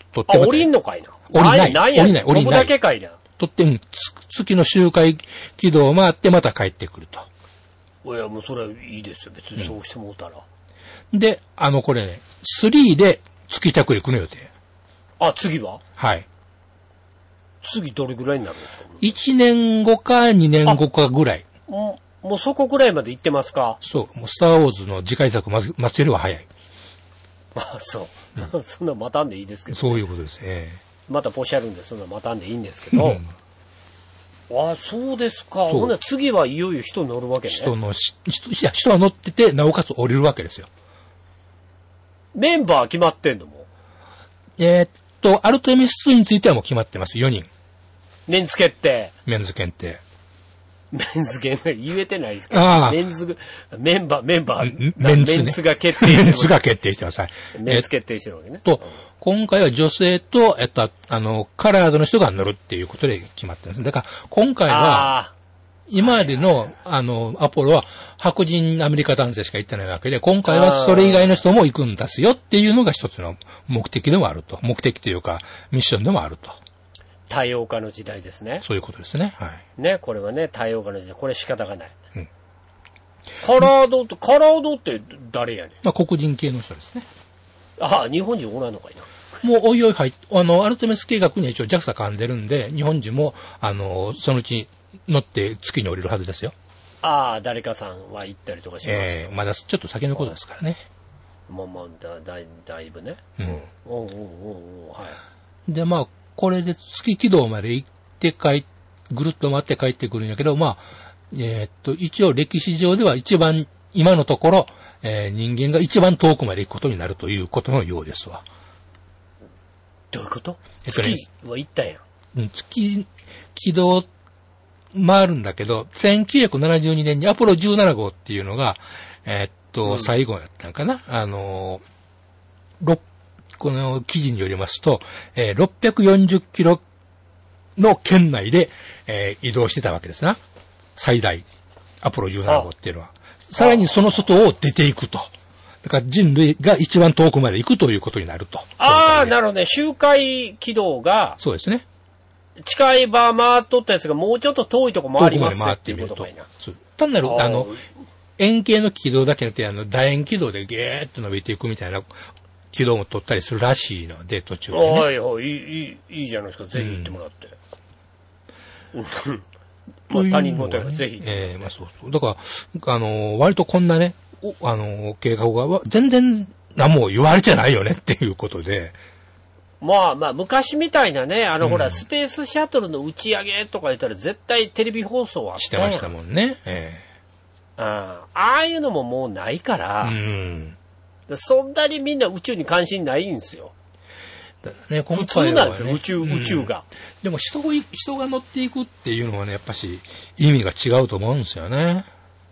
撮って降りんのかいな。 降りない。 なんやねん。 降りない。 飛ぶだけかいな。 撮って、月の周回軌道を回ってまた帰ってくると。 いや、もうそれはいいですよ。別にそうしてもうたら。 で、これね、3で月着陸の予定。 あ、次は？ はい。 次どれぐらいになるんですか？ 1 年後か2年後かぐらい。 もうそこぐらいまで行ってますか？ そう。もうスターウォーズの次回作待つよりは早い。 あ、そう。そんな待たんでいいですけど、ね。 そういうことです。 またポシャるんで、そんな待たんでいいんですけど。あ、そうですか。ほんなら次はいよいよ人乗るわけね。人は乗ってて、なおかつ降りるわけですよ。 メンバー決まってんのも？ アルテミス2についてはもう決まってます。4人。 メンズ決定。 メンズ検定。 メンズ言えてないですけど。メンバー、メンズが決定してる。 メンズが決定してます。 メンズ決定してるわけね。 今回は女性と、カラードの人が乗るっていうことで決まってるんです。だから、今回は、今までの、アポロは白人アメリカ男性しか行ってないわけで、今回はそれ以外の人も行くんですよっていうのが一つの目的でもあると。目的というか、ミッションでもあると。 多様化の時代ですね。 そういうことですね。はい。 ね、これはね、多様化の時代。これ仕方がない。うん。カラードって誰やねん。 まあ、黒人系の人ですね。 あ、日本人おらんのかいな。 もうおいおいアルテミス計画には一応 JAXA 噛んでるんで、日本人も、そのうち乗って月に降りるはずですよ。 ああ、誰かさんは行ったりとかしますよ。 まだちょっと先のことですからね。 まあまあ、だいぶね。 うん。 はい。 で、まあ、これで月軌道まで行ってぐるっと回って帰ってくるんやけど、まあ、一応歴史上では一番、今のところ、人間が一番遠くまで行くことになるということのようですわ。 どういうこと？月は行ったやん。 月、軌道、回るんだけど、1972年にアポロ17号っていうのが、最後やったんかな。この記事によりますと、640キロの圏内で、移動してたわけですな。最大。アポロ17号っていうのは。さらにその外を出ていくと。だから人類が一番遠くまで行くということになると。 ああ、なるほどね。周回軌道が。 そうですね。 近い場回っとったやつがもうちょっと遠いとこ回りますっていうことかいな。 単なる、円形の軌道だけじゃなくて、楕円軌道でゲーッと伸びていくみたいな軌道も取ったりするらしいので、途中で、ね。 はいはい、いいじゃないですか。ぜひ行ってもらって。まあ、他人事やからぜひ。 まあそうそう。だから、割とこんなね、計画が、全然何も言われてないよねっていうことで。 まあまあ、昔みたいなね、ほら、スペースシャトルの打ち上げとか言ったら絶対テレビ放送はしてましたもんね。 ああいうのももうないから、そんなにみんな宇宙に関心ないんですよ。 ね、 普通なんですよ、宇宙が。 でも人が乗っていくっていうのはね、やっぱし意味が違うと思うんですよね。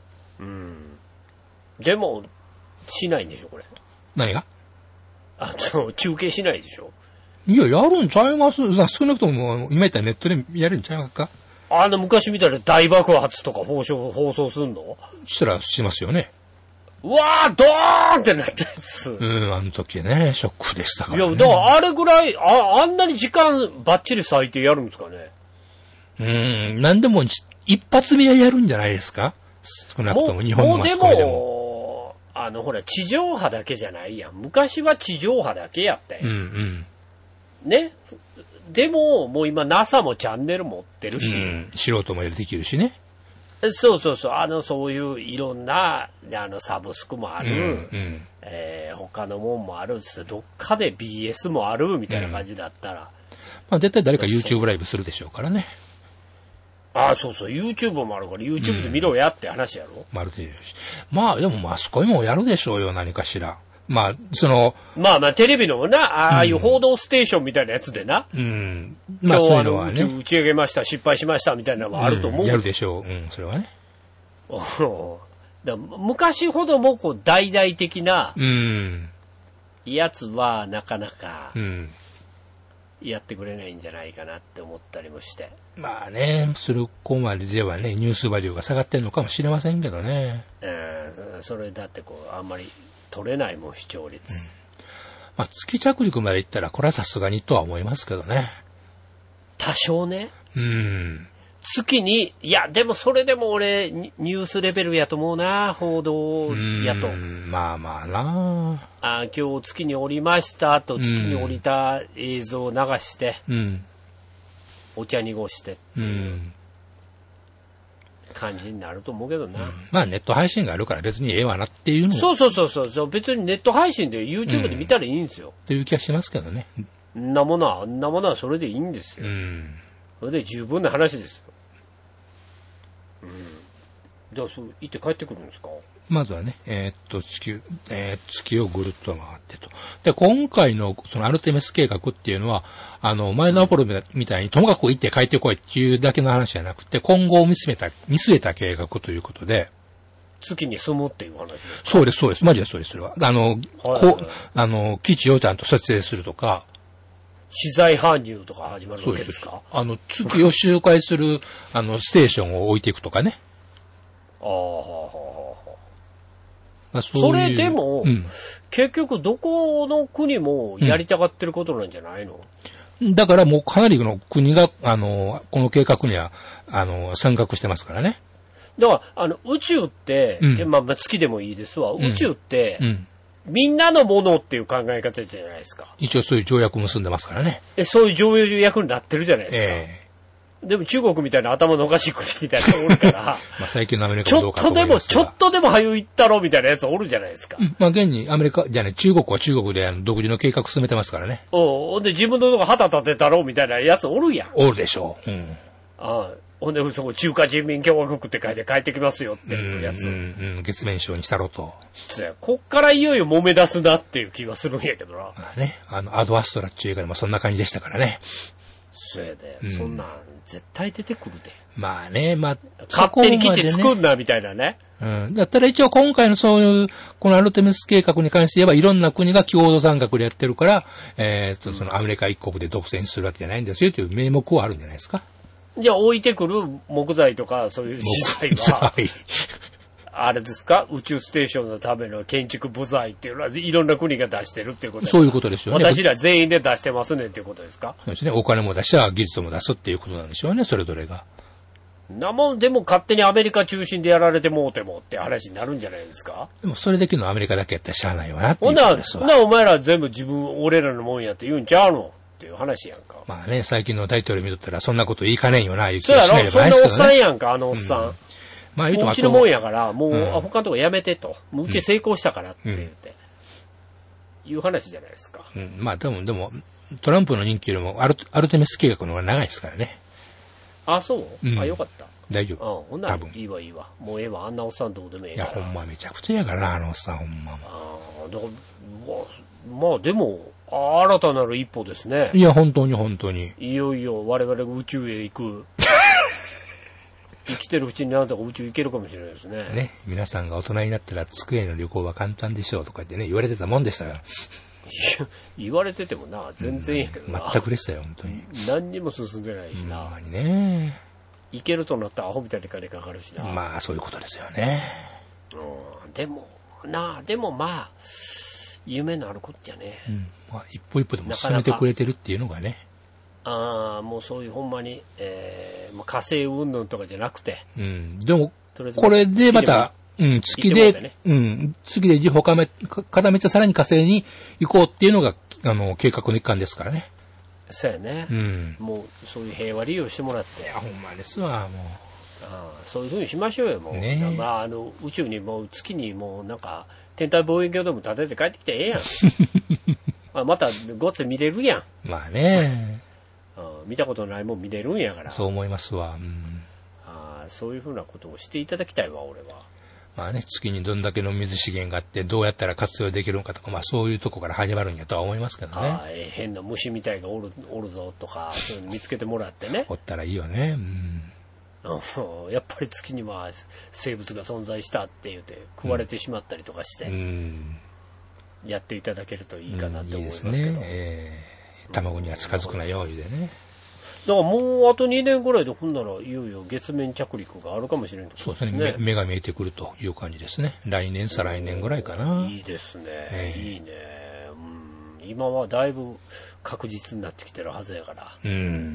でも、しないんでしょ、これ。 何が？ 中継しないでしょ。 いや、やるんちゃいます。少なくとも、今言ったらネットでやるんちゃいますか？ 昔みたいな大爆発とか放送すんの？ したらしますよね。 うわー、ドーンってなったやつ。 あの時ね、ショックでしたからね。 いや、だからあれぐらい、あんなに時間バッチリ割いてやるんですかね。 なんでも一発目はやるんじゃないですか？少なくとも日本のマスコミでも。 ほら、地上波だけじゃないやん。昔は地上波だけやったやん。ね。でも、もう今 NASA もチャンネル持ってるし。 素人もできるしね。 そうそうそう。そういういろんな、サブスクもある。他のもんもあるっつって、どっかで BS もあるみたいな感じだったら。 まあ絶対誰か YouTube ライブするでしょうからね。 そうそう。YouTube もあるから、YouTube で見ろやって話やろ。 まるで。まあでもマスコミもやるでしょうよ、何かしら。まあ、 まあ、テレビのな、ああいう報道ステーションみたいなやつでな。 まあ、そういうのはね。 打ち上げました、失敗しました、みたいなのはあると思う。 やるでしょう。それはね。 昔ほども、大々的な、やつは、なかなか、やってくれないんじゃないかなって思ったりもして。 まあね、それこまでではね、ニュースバリューが下がってるのかもしれませんけどね。 それだってあんまり取れないもん、視聴率。 まあ、月着陸まで行ったら、これはさすがにとは思いますけどね。 多少ね。月に、いや、でもそれでも俺、ニュースレベルやと思うな、報道やと。 まあまあなあ、今日月に降りましたと、月に降りた映像を流して、お茶濁して、感じになると思うけどな。 まあネット配信があるから別にええわなっていうのも。 そう。別にネット配信で YouTube で見たらいいんですよ。 っていう気がしますけどね。 あんなものはそれでいいんですよ。それで十分な話ですよ。じゃあ、行って帰ってくるんですか？ まずはね、月をぐるっと回ってと。で、今回のそのアルテミス計画っていうのは、前のアポロみたいにともかく行って帰ってこいっていうだけの話じゃなくて、今後を見据えた計画ということで。 月に住むっていう話ですか？ そうです。マジでそうです、それは。基地をちゃんと設営するとか。 資材搬入とか始まるわけですか？ 月を周回する、ステーションを置いていくとかね。 それでも、結局どこの国もやりたがってることなんじゃないの？ だからもうかなりの国が、この計画には、参画してますからね。 だから、宇宙って、まあ月でもいいですわ。宇宙って、みんなのものっていう考え方じゃないですか。 一応そういう条約結んでますからね。 そういう条約になってるじゃないですか。でも中国みたいな頭のおかしい国みたいなのおるから。 まあ最近のアメリカはどうかと思いますが。 ちょっとでも早いったろみたいなやつおるじゃないですか。 まあ現にアメリカ、じゃあね、中国は中国で独自の計画進めてますからね。 ほんで自分のとこ旗立てたろみたいなやつおるやん。 おるでしょう。 ほんでそこ中華人民共和国って書いて帰ってきますよっていうやつ。 月面賞にしたろと。 こっからいよいよ揉め出すなっていう気はするんやけどな。 まあね、アドアストラっていう映画でもそんな感じでしたからね。 そうやで、そんなん絶対出てくるで。 まあね、 勝手に基地作んなみたいなね。 だったら一応今回のそういう、このアルテミス計画に関して言えばいろんな国が共同参画でやってるから、そのアメリカ一国で独占するわけじゃないんですよという名目はあるんじゃないですか。 じゃあ置いてくる木材とかそういう資材は、あれですか？宇宙ステーションのための建築部材っていうのはいろんな国が出してるっていうことですか？ そういうことですよね。 私ら全員で出してますねっていうことですか？ そうですね。お金も出したら技術も出すっていうことなんでしょうね、それぞれが。 でも勝手にアメリカ中心でやられてもうてもって話になるんじゃないですか？ でもそれできるのはアメリカだけやったらしゃあないよなっていうことですわ。 ほなお前ら全部俺らのもんやって言うんちゃうのっていう話やんか。 まあね、最近の大統領見とったらそんなこと言いかねんよな、いう気がしないでもないですけどね。 そんなおっさんやんか、おっさん。 まあ言うとうちのもんやから、もう他のとこやめてと。もううち成功したからって言って。いう話じゃないですか。 まあでも、トランプの任期よりもアルテミス計画の方が長いですからね。 あ、そう？よかった。 大丈夫。 ほんならいいわ。もうええわ。あんなおっさんどうでもええから。 いや、ほんまめちゃくちゃやからな、あのおっさんほんま。 だから、まあでも、新たなる一歩ですね。 いや、本当に。 いよいよ我々が宇宙へ行く。生きてるうちにあなたが宇宙行けるかもしれないですね。 ね。皆さんが大人になったら机の旅行は簡単でしょうとか言ってね、言われてたもんでしたよ。 言われててもな、全然やけどな。 全くでしたよ、本当に。 何にも進んでないしな。 ほんまにね。 行けるとなったらアホみたいに金かかるしな。 まあ、そういうことですよね。 でもまあ、夢のあることじゃね。 まあ、一歩一歩でも進めてくれてるっていうのがね。 もうそういうほんまに、火星云々とかじゃなくて。 でも、これでまた、月で時報固めてさらに火星に行こうっていうのが、計画の一環ですからね。 そうやね。もう、そういう平和利用してもらって。 いや、ほんまですわ、もう。 そういう風にしましょうよ、もう。 ね、 まあ、宇宙にもう、月にもう、なんか、天体望遠鏡でも立てて帰ってきてええやん。また、ごっつ見れるやん。 まあね。 見たことないもん見れるんやから。 そう思いますわ。 そういう風なことをしていただきたいわ、俺は。 まあね、月にどんだけの水資源があって、どうやったら活用できるのかとか、まあそういうとこから始まるんやとは思いますけどね。 変な虫みたいがおるぞとか、そういうの見つけてもらってね。 おったらいいよね。 やっぱり月には生物が存在したって言って食われてしまったりとかして、やっていただけるといいかなと思いますけど。いいですね。 卵には近づくなよ、言うでね。 だからもうあと2年ぐらいでほんならいよいよ月面着陸があるかもしれない、 そうですね。目が見えてくるという感じですね。来年再来年ぐらいかな。 いいですね。いいね。 今はだいぶ確実になってきてるはずやから。 うん。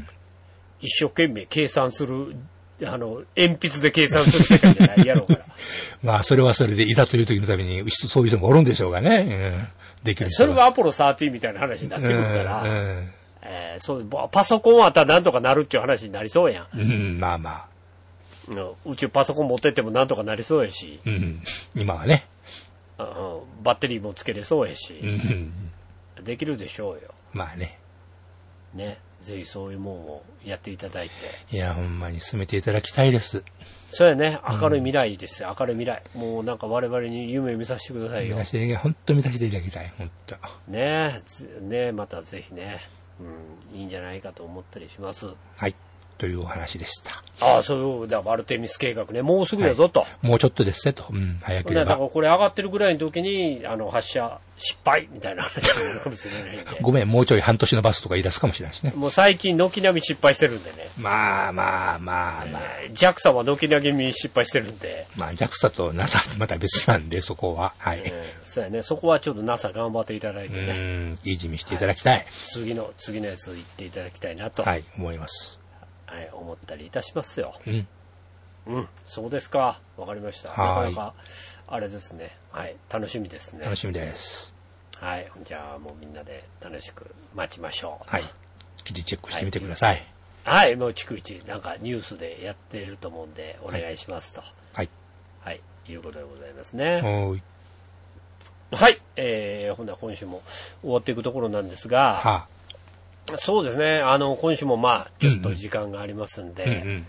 一生懸命計算する、鉛筆で計算する世界じゃないやろうから。 まあ、それはそれで、いざという時のために、そういう人もおるんでしょうがね。できる人それはアポロ13みたいな話になってくるから、そうパソコンあったらなんとかなるっていう話になりそうやん。 まあまあ。 宇宙パソコン持ってってもなんとかなりそうやし。 今はね。 バッテリーもつけれそうやし。できるでしょうよ。 まあね。 ね。ぜひそういうもんをやっていただいて。 いや、ほんまに進めていただきたいです。 そうやね。明るい未来ですよ。明るい未来。もうなんか我々に夢見させてくださいよ。 本当見させていただきたい。本当。 ねえ、またぜひね。いいんじゃないかと思ったりします。 はい。というお話でした。 そういう、アルテミス計画ね。もうすぐやぞと。 もうちょっとですねと。早ければ。 だからこれ上がってるぐらいの時に、発射失敗みたいな話になるかもしれないんで。 ごめん、もうちょい半年のバスとか言い出すかもしれないしね。 もう最近軒並み失敗してるんでね。 まあ。 JAXA は軒並み失敗してるんで。 まあ、JAXA と NASA また別なんで、そこは。はい。 そうやね。そこはちょっと NASA 頑張っていただいてね。 いい地味していただきたい。 次のやつ行っていただきたいなと。 はい、思います。 はい、思ったりいたしますよ。そうですか。わかりました。なかなか、あれですね。はい、楽しみですね。 楽しみです。 はい、じゃあもうみんなで楽しく待ちましょう。 はい。記事チェックしてみてください。 はい、もう逐一、なんかニュースでやっていると思うんで、お願いしますと。 はい。 はい、いうことでございますね。 はい。 ほんなら今週も終わっていくところなんですが、そうですね。今週もまあ、ちょっと時間がありますんで、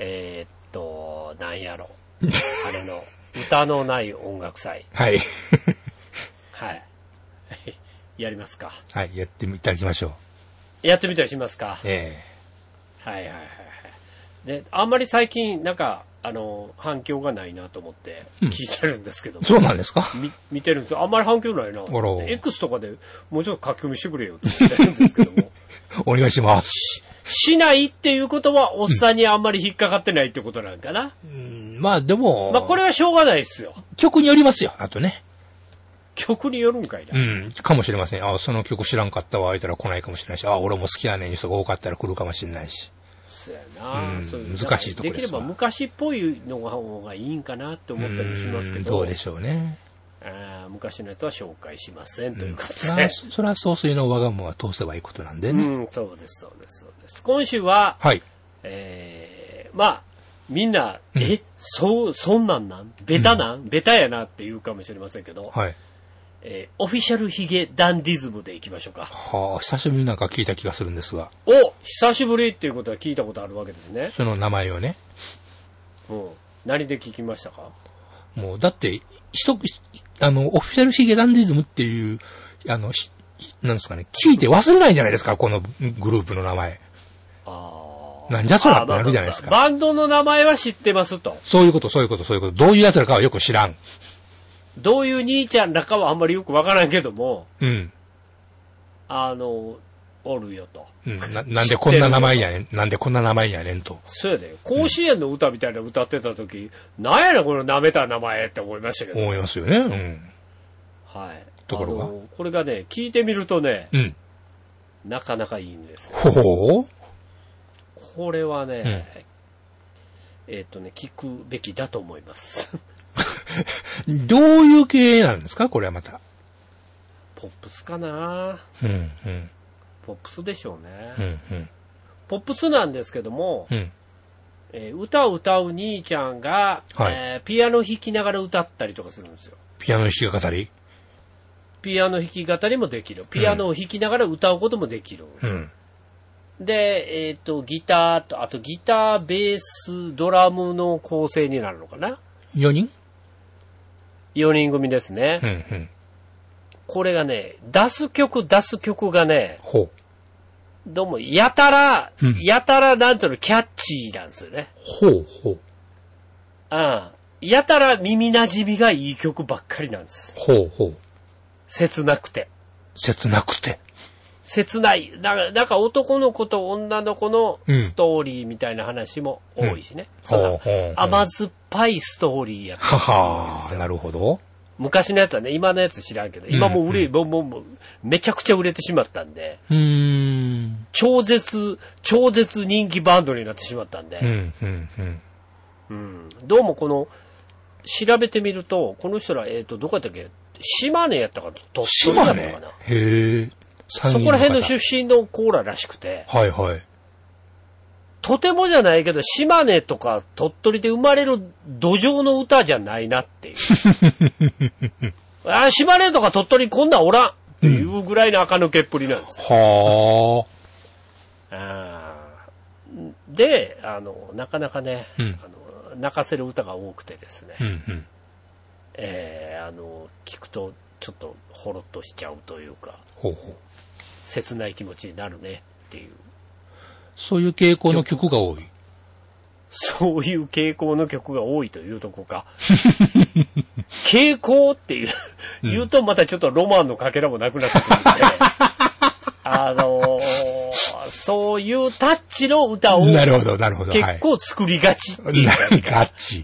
なんやろ。あれの、歌のない音楽祭。 はい。 はい。やりますか。 はい、やっていただきましょう。やってみたりしますか。はい。で、あんまり最近、なんか、反響がないなと思って聞いてるんですけども。 そうなんですか？ 見てるんですよ。あんまり反響ないな。X とかでもうちょっと書き込みしてくれよと思ってるんですけども。 お願いします。 しないっていうことは、おっさんにあんまり引っかかってないってことなんかな。 まあでも。 まあこれはしょうがないですよ。 曲によりますよ、あとね。 曲によるんかいな。 かもしれません。その曲知らんかったわ、あいたら来ないかもしれないし、俺も好きやねん人が多かったら来るかもしれないし。 そうやな。 難しいところですわ。 できれば昔っぽいの方がいいんかなって思ったりしますけど。 どうでしょうね。 昔のやつは紹介しませんということですね。 それは総帥のわがまま通せばいいことなんでね。 そうです。今週は、 はい。 まあ、みんな、そんなんベタやなって言うかもしれませんけど、 はい。 オフィシャルヒゲダンディズムでいきましょうか。 久しぶりになんか聞いた気がするんですが。 久しぶりっていうことは聞いたことあるわけですね。 その名前をね。 何で聞きましたか？ もう、だって、オフィシャルヒゲダンディズムっていう、なんですかね、聞いて忘れないじゃないですか、このグループの名前。なんじゃそらってなるじゃないですか。 バンドの名前は知ってますと。 そういうこと。どういう奴らかはよく知らん。 どういう兄ちゃんらかはあんまりよくわからんけども。おるよと。 なんでこんな名前やねんと。 そうやで。甲子園の歌みたいな歌ってた時、なんやねんこの舐めた名前って思いましたけど。 思いますよね。 はい。 ところがこれがね、聞いてみるとね、なかなかいいんですよ。これはね、聞くべきだと思います。 どういう系なんですかこれはまた。 ポップスかな。ポップスでしょうね。ポップスなんですけども、歌を歌う兄ちゃんが、ピアノ弾きながら歌ったりとかするんですよ。 ピアノ弾き語り？ ピアノ弾き語りもできる。ピアノを弾きながら歌うこともできる。で、ギターと、あとギター、ベース、ドラムの構成になるのかな？ 4 人？ 4人組ですね。これがね、出す曲がね、どうも、やたら、なんていうの、キャッチーなんですよね。やたら耳馴染みがいい曲ばっかりなんです。切なくて。切ない。なんか男の子と女の子のストーリーみたいな話も多いしね。甘酸っぱいストーリーやったんですよ。 なるほど。 昔のやつはね、今のやつ知らんけど、今もうもうめちゃくちゃ売れてしまったんで、超絶人気バンドになってしまったんで、どうもこの、調べてみると、この人ら、どこやったっけ、島根やったか、鳥取やったかな。 へえ。 そこら辺の出身のコーラらしくて、 はいはい。 とてもじゃないけど、島根とか鳥取で生まれる土壌の歌じゃないなっていう。島根とか鳥取こんなんおらんっていうぐらいの垢抜けっぷりなんですよ。で、なかなかね、泣かせる歌が多くてですね、聞くとちょっとほろっとしちゃうというか、切ない気持ちになるねっていう。 そういう傾向の曲が多い。 そういう傾向の曲が多いというとこか。傾向っていう、言うとまたちょっとロマンのかけらもなくなってくるんで、そういうタッチの歌をなるほど、なるほど。 結構作りがちっていうガチ。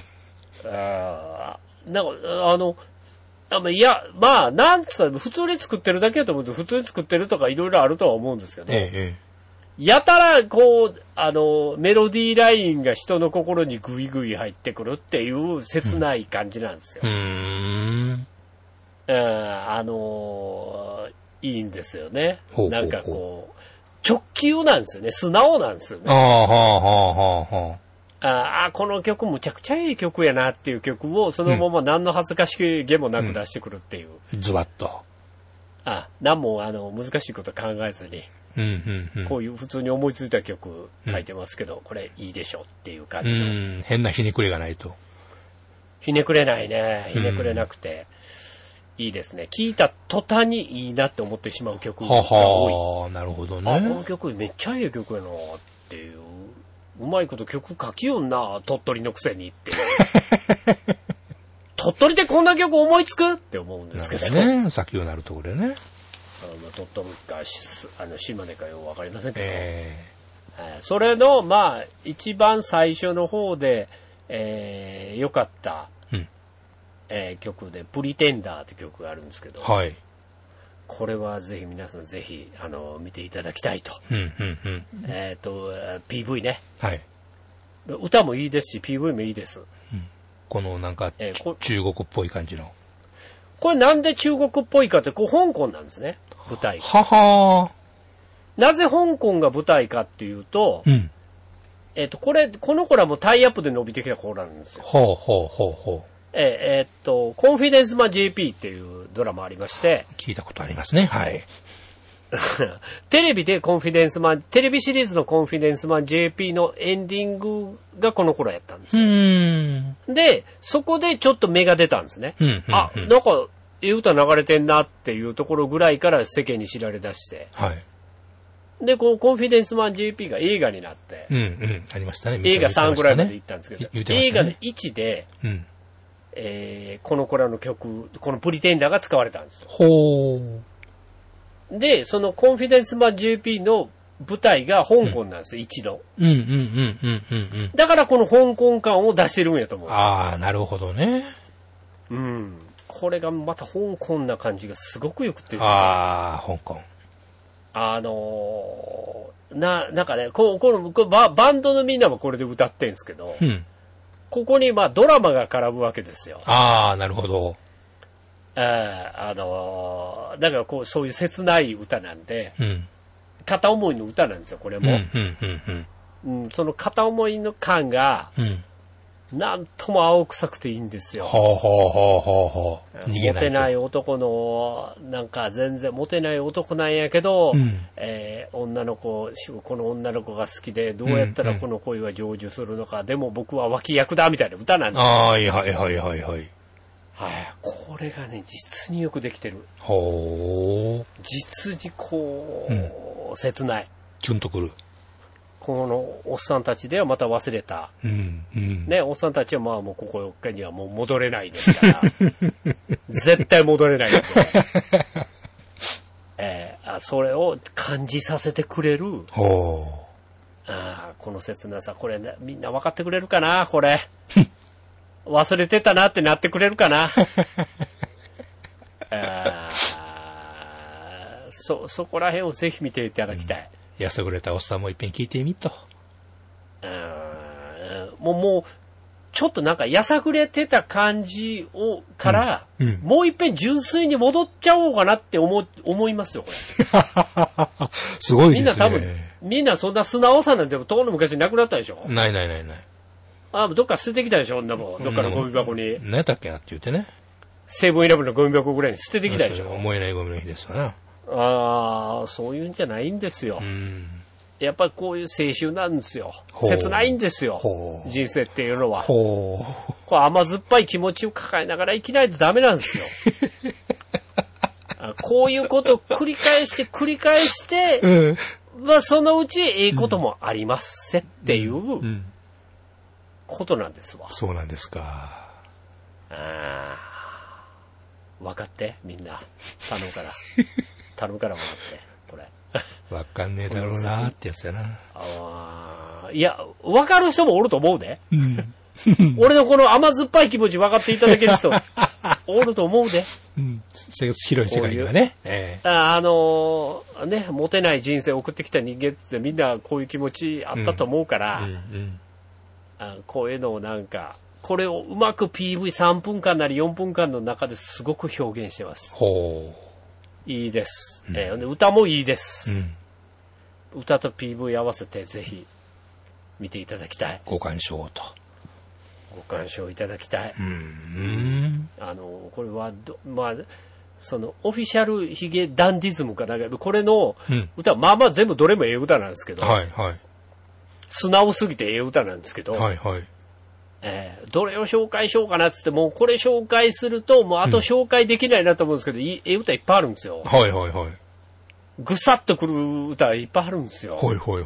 いや、まあ、なんつったら普通に作ってるだけだと思うと、普通に作ってるとかいろいろあるとは思うんですけど、やたら、こう、メロディーラインが人の心にグイグイ入ってくるっていう切ない感じなんですよ。いいんですよね。なんかこう、直球なんですよね。素直なんですよね。この曲むちゃくちゃいい曲やなっていう曲をそのまま何の恥ずかしげもなく出してくるっていう。 ズバッと。 何も難しいこと考えずに。こういう普通に思いついた曲書いてますけど、これいいでしょっていう感じの。 変なひねくれがないと。 ひねくれないね。ひねくれなくて。いいですね。聴いた途端にいいなって思ってしまう曲が多い。 なるほどね。 この曲めっちゃいい曲やなっていう。うまいこと曲書きよんな、鳥取のくせにっていう。鳥取でこんな曲思いつくって思うんですけどね。先ほどなるところでね。 鳥取か島根かよくわかりませんけど、それのまあ一番最初の方で良かった、曲でプリテンダーって曲があるんですけど、これはぜひ皆さんぜひ見ていただきたいと。PV ね、歌もいいですし PV もいいです。 このなんか、中国っぽい感じの。 これなんで中国っぽいかって、香港なんですね、舞台。なぜ香港が舞台かっていうと、この子らもタイアップで伸びてきた子らなんですよ。コンフィデンスマン JP っていうドラマありまして。 聞いたことありますね。 テレビでコンフィデンスマン、テレビシリーズのコンフィデンスマン JP のエンディングがこの頃やったんですよ。で、そこでちょっと芽が出たんですね。なんか、歌流れてんなっていうところぐらいから世間に知られ出して。で、このコンフィデンスマン JP が映画になって。 ありましたね。 映画3ぐらいまで行ったんですけど、映画の1で、この子らの曲、このプリテンダーが使われたんですよ。で、そのコンフィデンスマン JP の舞台が香港なんですよ、一度。だからこの香港感を出してるんやと思う。 なるほどね。 これがまた香港な感じがすごくよくて。 香港。 なんかね、バンドのみんなもこれで歌ってんですけど、ここにまあドラマが絡むわけですよ。 なるほど。 だからこう、そういう切ない歌なんで、片思いの歌なんですよ、これも。その片思いの感が、なんとも青臭くていいんですよ。モテない男の、なんか全然モテない男なんやけど、女の子、この女の子が好きで、どうやったらこの恋は成就するのか、でも僕は脇役だみたいな歌なんですよ。これがね、実によくできてる。実にこう、切ない。 キュンとくる。 このおっさんたちではまた忘れた。ね、おっさんたちはまあもうここにはもう戻れないですから。絶対戻れないんで。それを感じさせてくれる。この切なさ、これね、みんな分かってくれるかな、これ。 忘れてたなってなってくれるかな。そこら辺をぜひ見ていただきたい。 やさぐれたおっさんも一遍聞いてみと。 もう、ちょっとなんかやさぐれてた感じから、もう一遍純粋に戻っちゃおうかなって思いますよ、これ。 すごいですね。 みんなそんな素直さなんてとこの昔なくなったでしょ。 ない。 どっか捨ててきたでしょ、女も。どっかのゴミ箱に。 何やったっけなって言ってね。 セブンイレブンのゴミ箱ぐらいに捨ててきたでしょ。 思えないゴミの日ですわな。 そういうんじゃないんですよ。やっぱりこういう青春なんですよ。切ないんですよ。人生っていうのは。こう甘酸っぱい気持ちを抱えながら生きないとダメなんですよ。こういうことを繰り返して、まあそのうちええこともありますせっていうことなんですわ。 そうなんですか。 分かってみんな。頼むから分かってこれ。 分かんねえだろうなってやつやな。 いや、分かる人もおると思うで。俺のこの甘酸っぱい気持ち分かっていただける人おると思うで。 広い世界にはね。 モテない人生を送ってきた人間ってみんなこういう気持ちあったと思うから、こういうのをなんか、これをうまく PV3 分間なり4分間の中ですごく表現してます。いいです。歌もいいです。歌と PV 合わせてぜひ見ていただきたい。 ご鑑賞いただきたい。 これはそのオフィシャルヒゲダンディズムかなんか、これの歌、まあまあ全部どれもええ歌なんですけど、素直すぎてええ歌なんですけど、どれを紹介しようかなっつって、もうこれ紹介すると、もうあと紹介できないなと思うんですけど、ええ歌いっぱいあるんですよ。ぐさっとくる歌いっぱいあるんですよ。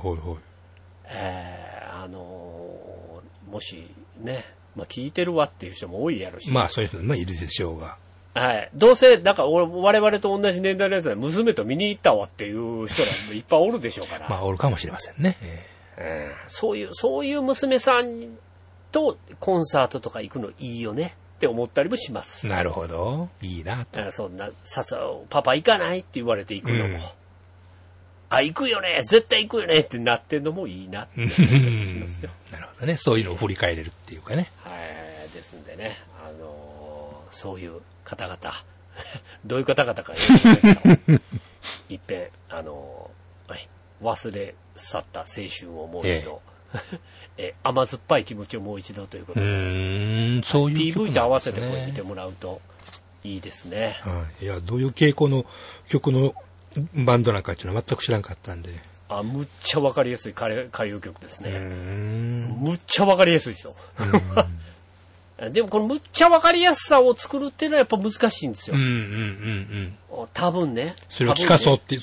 もしね、まあ聞いてるわっていう人も多いやろし。 まあそういう人もいるでしょうが。 どうせ、なんか我々と同じ年代のやつは娘と見に行ったわっていう人らもいっぱいおるでしょうから。 まあおるかもしれませんね。 そういう娘さんとコンサートとか行くのいいよねって思ったりもします。 なるほど。いいなと。 そんな、パパ行かないって言われて行くのも。行くよね絶対行くよねってなってんのもいいなって思いますよ。 なるほどね。そういうのを振り返れるっていうかね。 ですんでね、そういう方々、どういう方々かいっぺん、忘れ去った青春をもう一度、甘酸っぱい気持ちをもう一度ということで、 そういう曲 PV と合わせてこれ見てもらうといいですね。 いや、どういう傾向の曲のバンドなんかっていうのは全く知らんかったんで。 むっちゃわかりやすい歌謡曲ですね。むっちゃわかりやすいですよ。でもこのむっちゃわかりやすさを作るっていうのはやっぱ難しいんですよ。多分ね。 それを聞かそうっていう、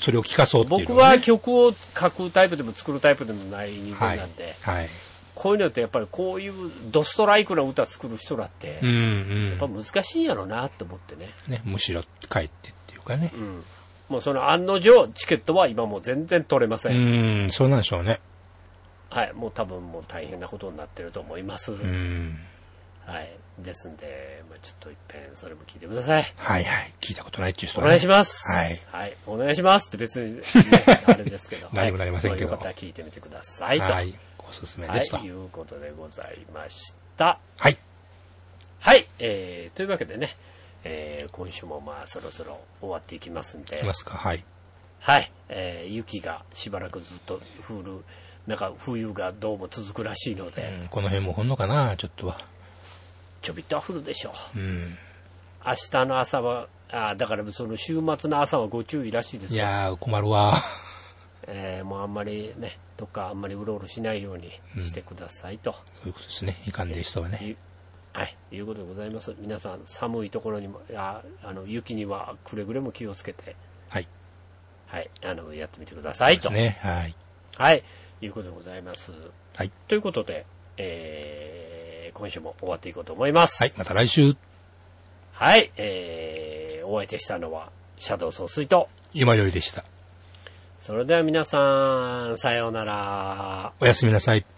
僕は曲を書くタイプでも作るタイプでもない人間なんで、こういうのってやっぱりこういうドストライクな歌作る人らって、やっぱ難しいんやろうなと思ってね。 むしろ帰ってっていうかね。 もうその案の定チケットは今もう全然取れません。 そうなんでしょうね。 もう多分もう大変なことになってると思います。ですんで、ちょっと一遍それも聞いてください。 聞いたことないっていう人は、お願いします。お願いしますって別に、あれですけど。 何もなりませんけど。 そういう方は聞いてみてくださいと。 おすすめですと。 いうことでございました。というわけでね、今週もまあそろそろ終わっていきますんで。 いきますか。 雪がしばらくずっと降る、なんか冬がどうも続くらしいので。 この辺も降んのかな、ちょっとは。 ちょびっとは降るでしょう。明日の朝は、だからその週末の朝はご注意らしいですよ。 いやー、困るわ。 もうあんまりね、どっかあんまりうろうろしないようにしてくださいと。 そういうことですね。いかんでいい人はね。 いうことでございます。皆さん寒いところにも、雪にはくれぐれも気をつけて、やってみてくださいと。いうことでございます。ということで、今週も終わっていこうと思います。 また来週。 お相手したのは、シャドウ総帥と、 今宵でした。 それでは皆さん、さようなら。 おやすみなさい。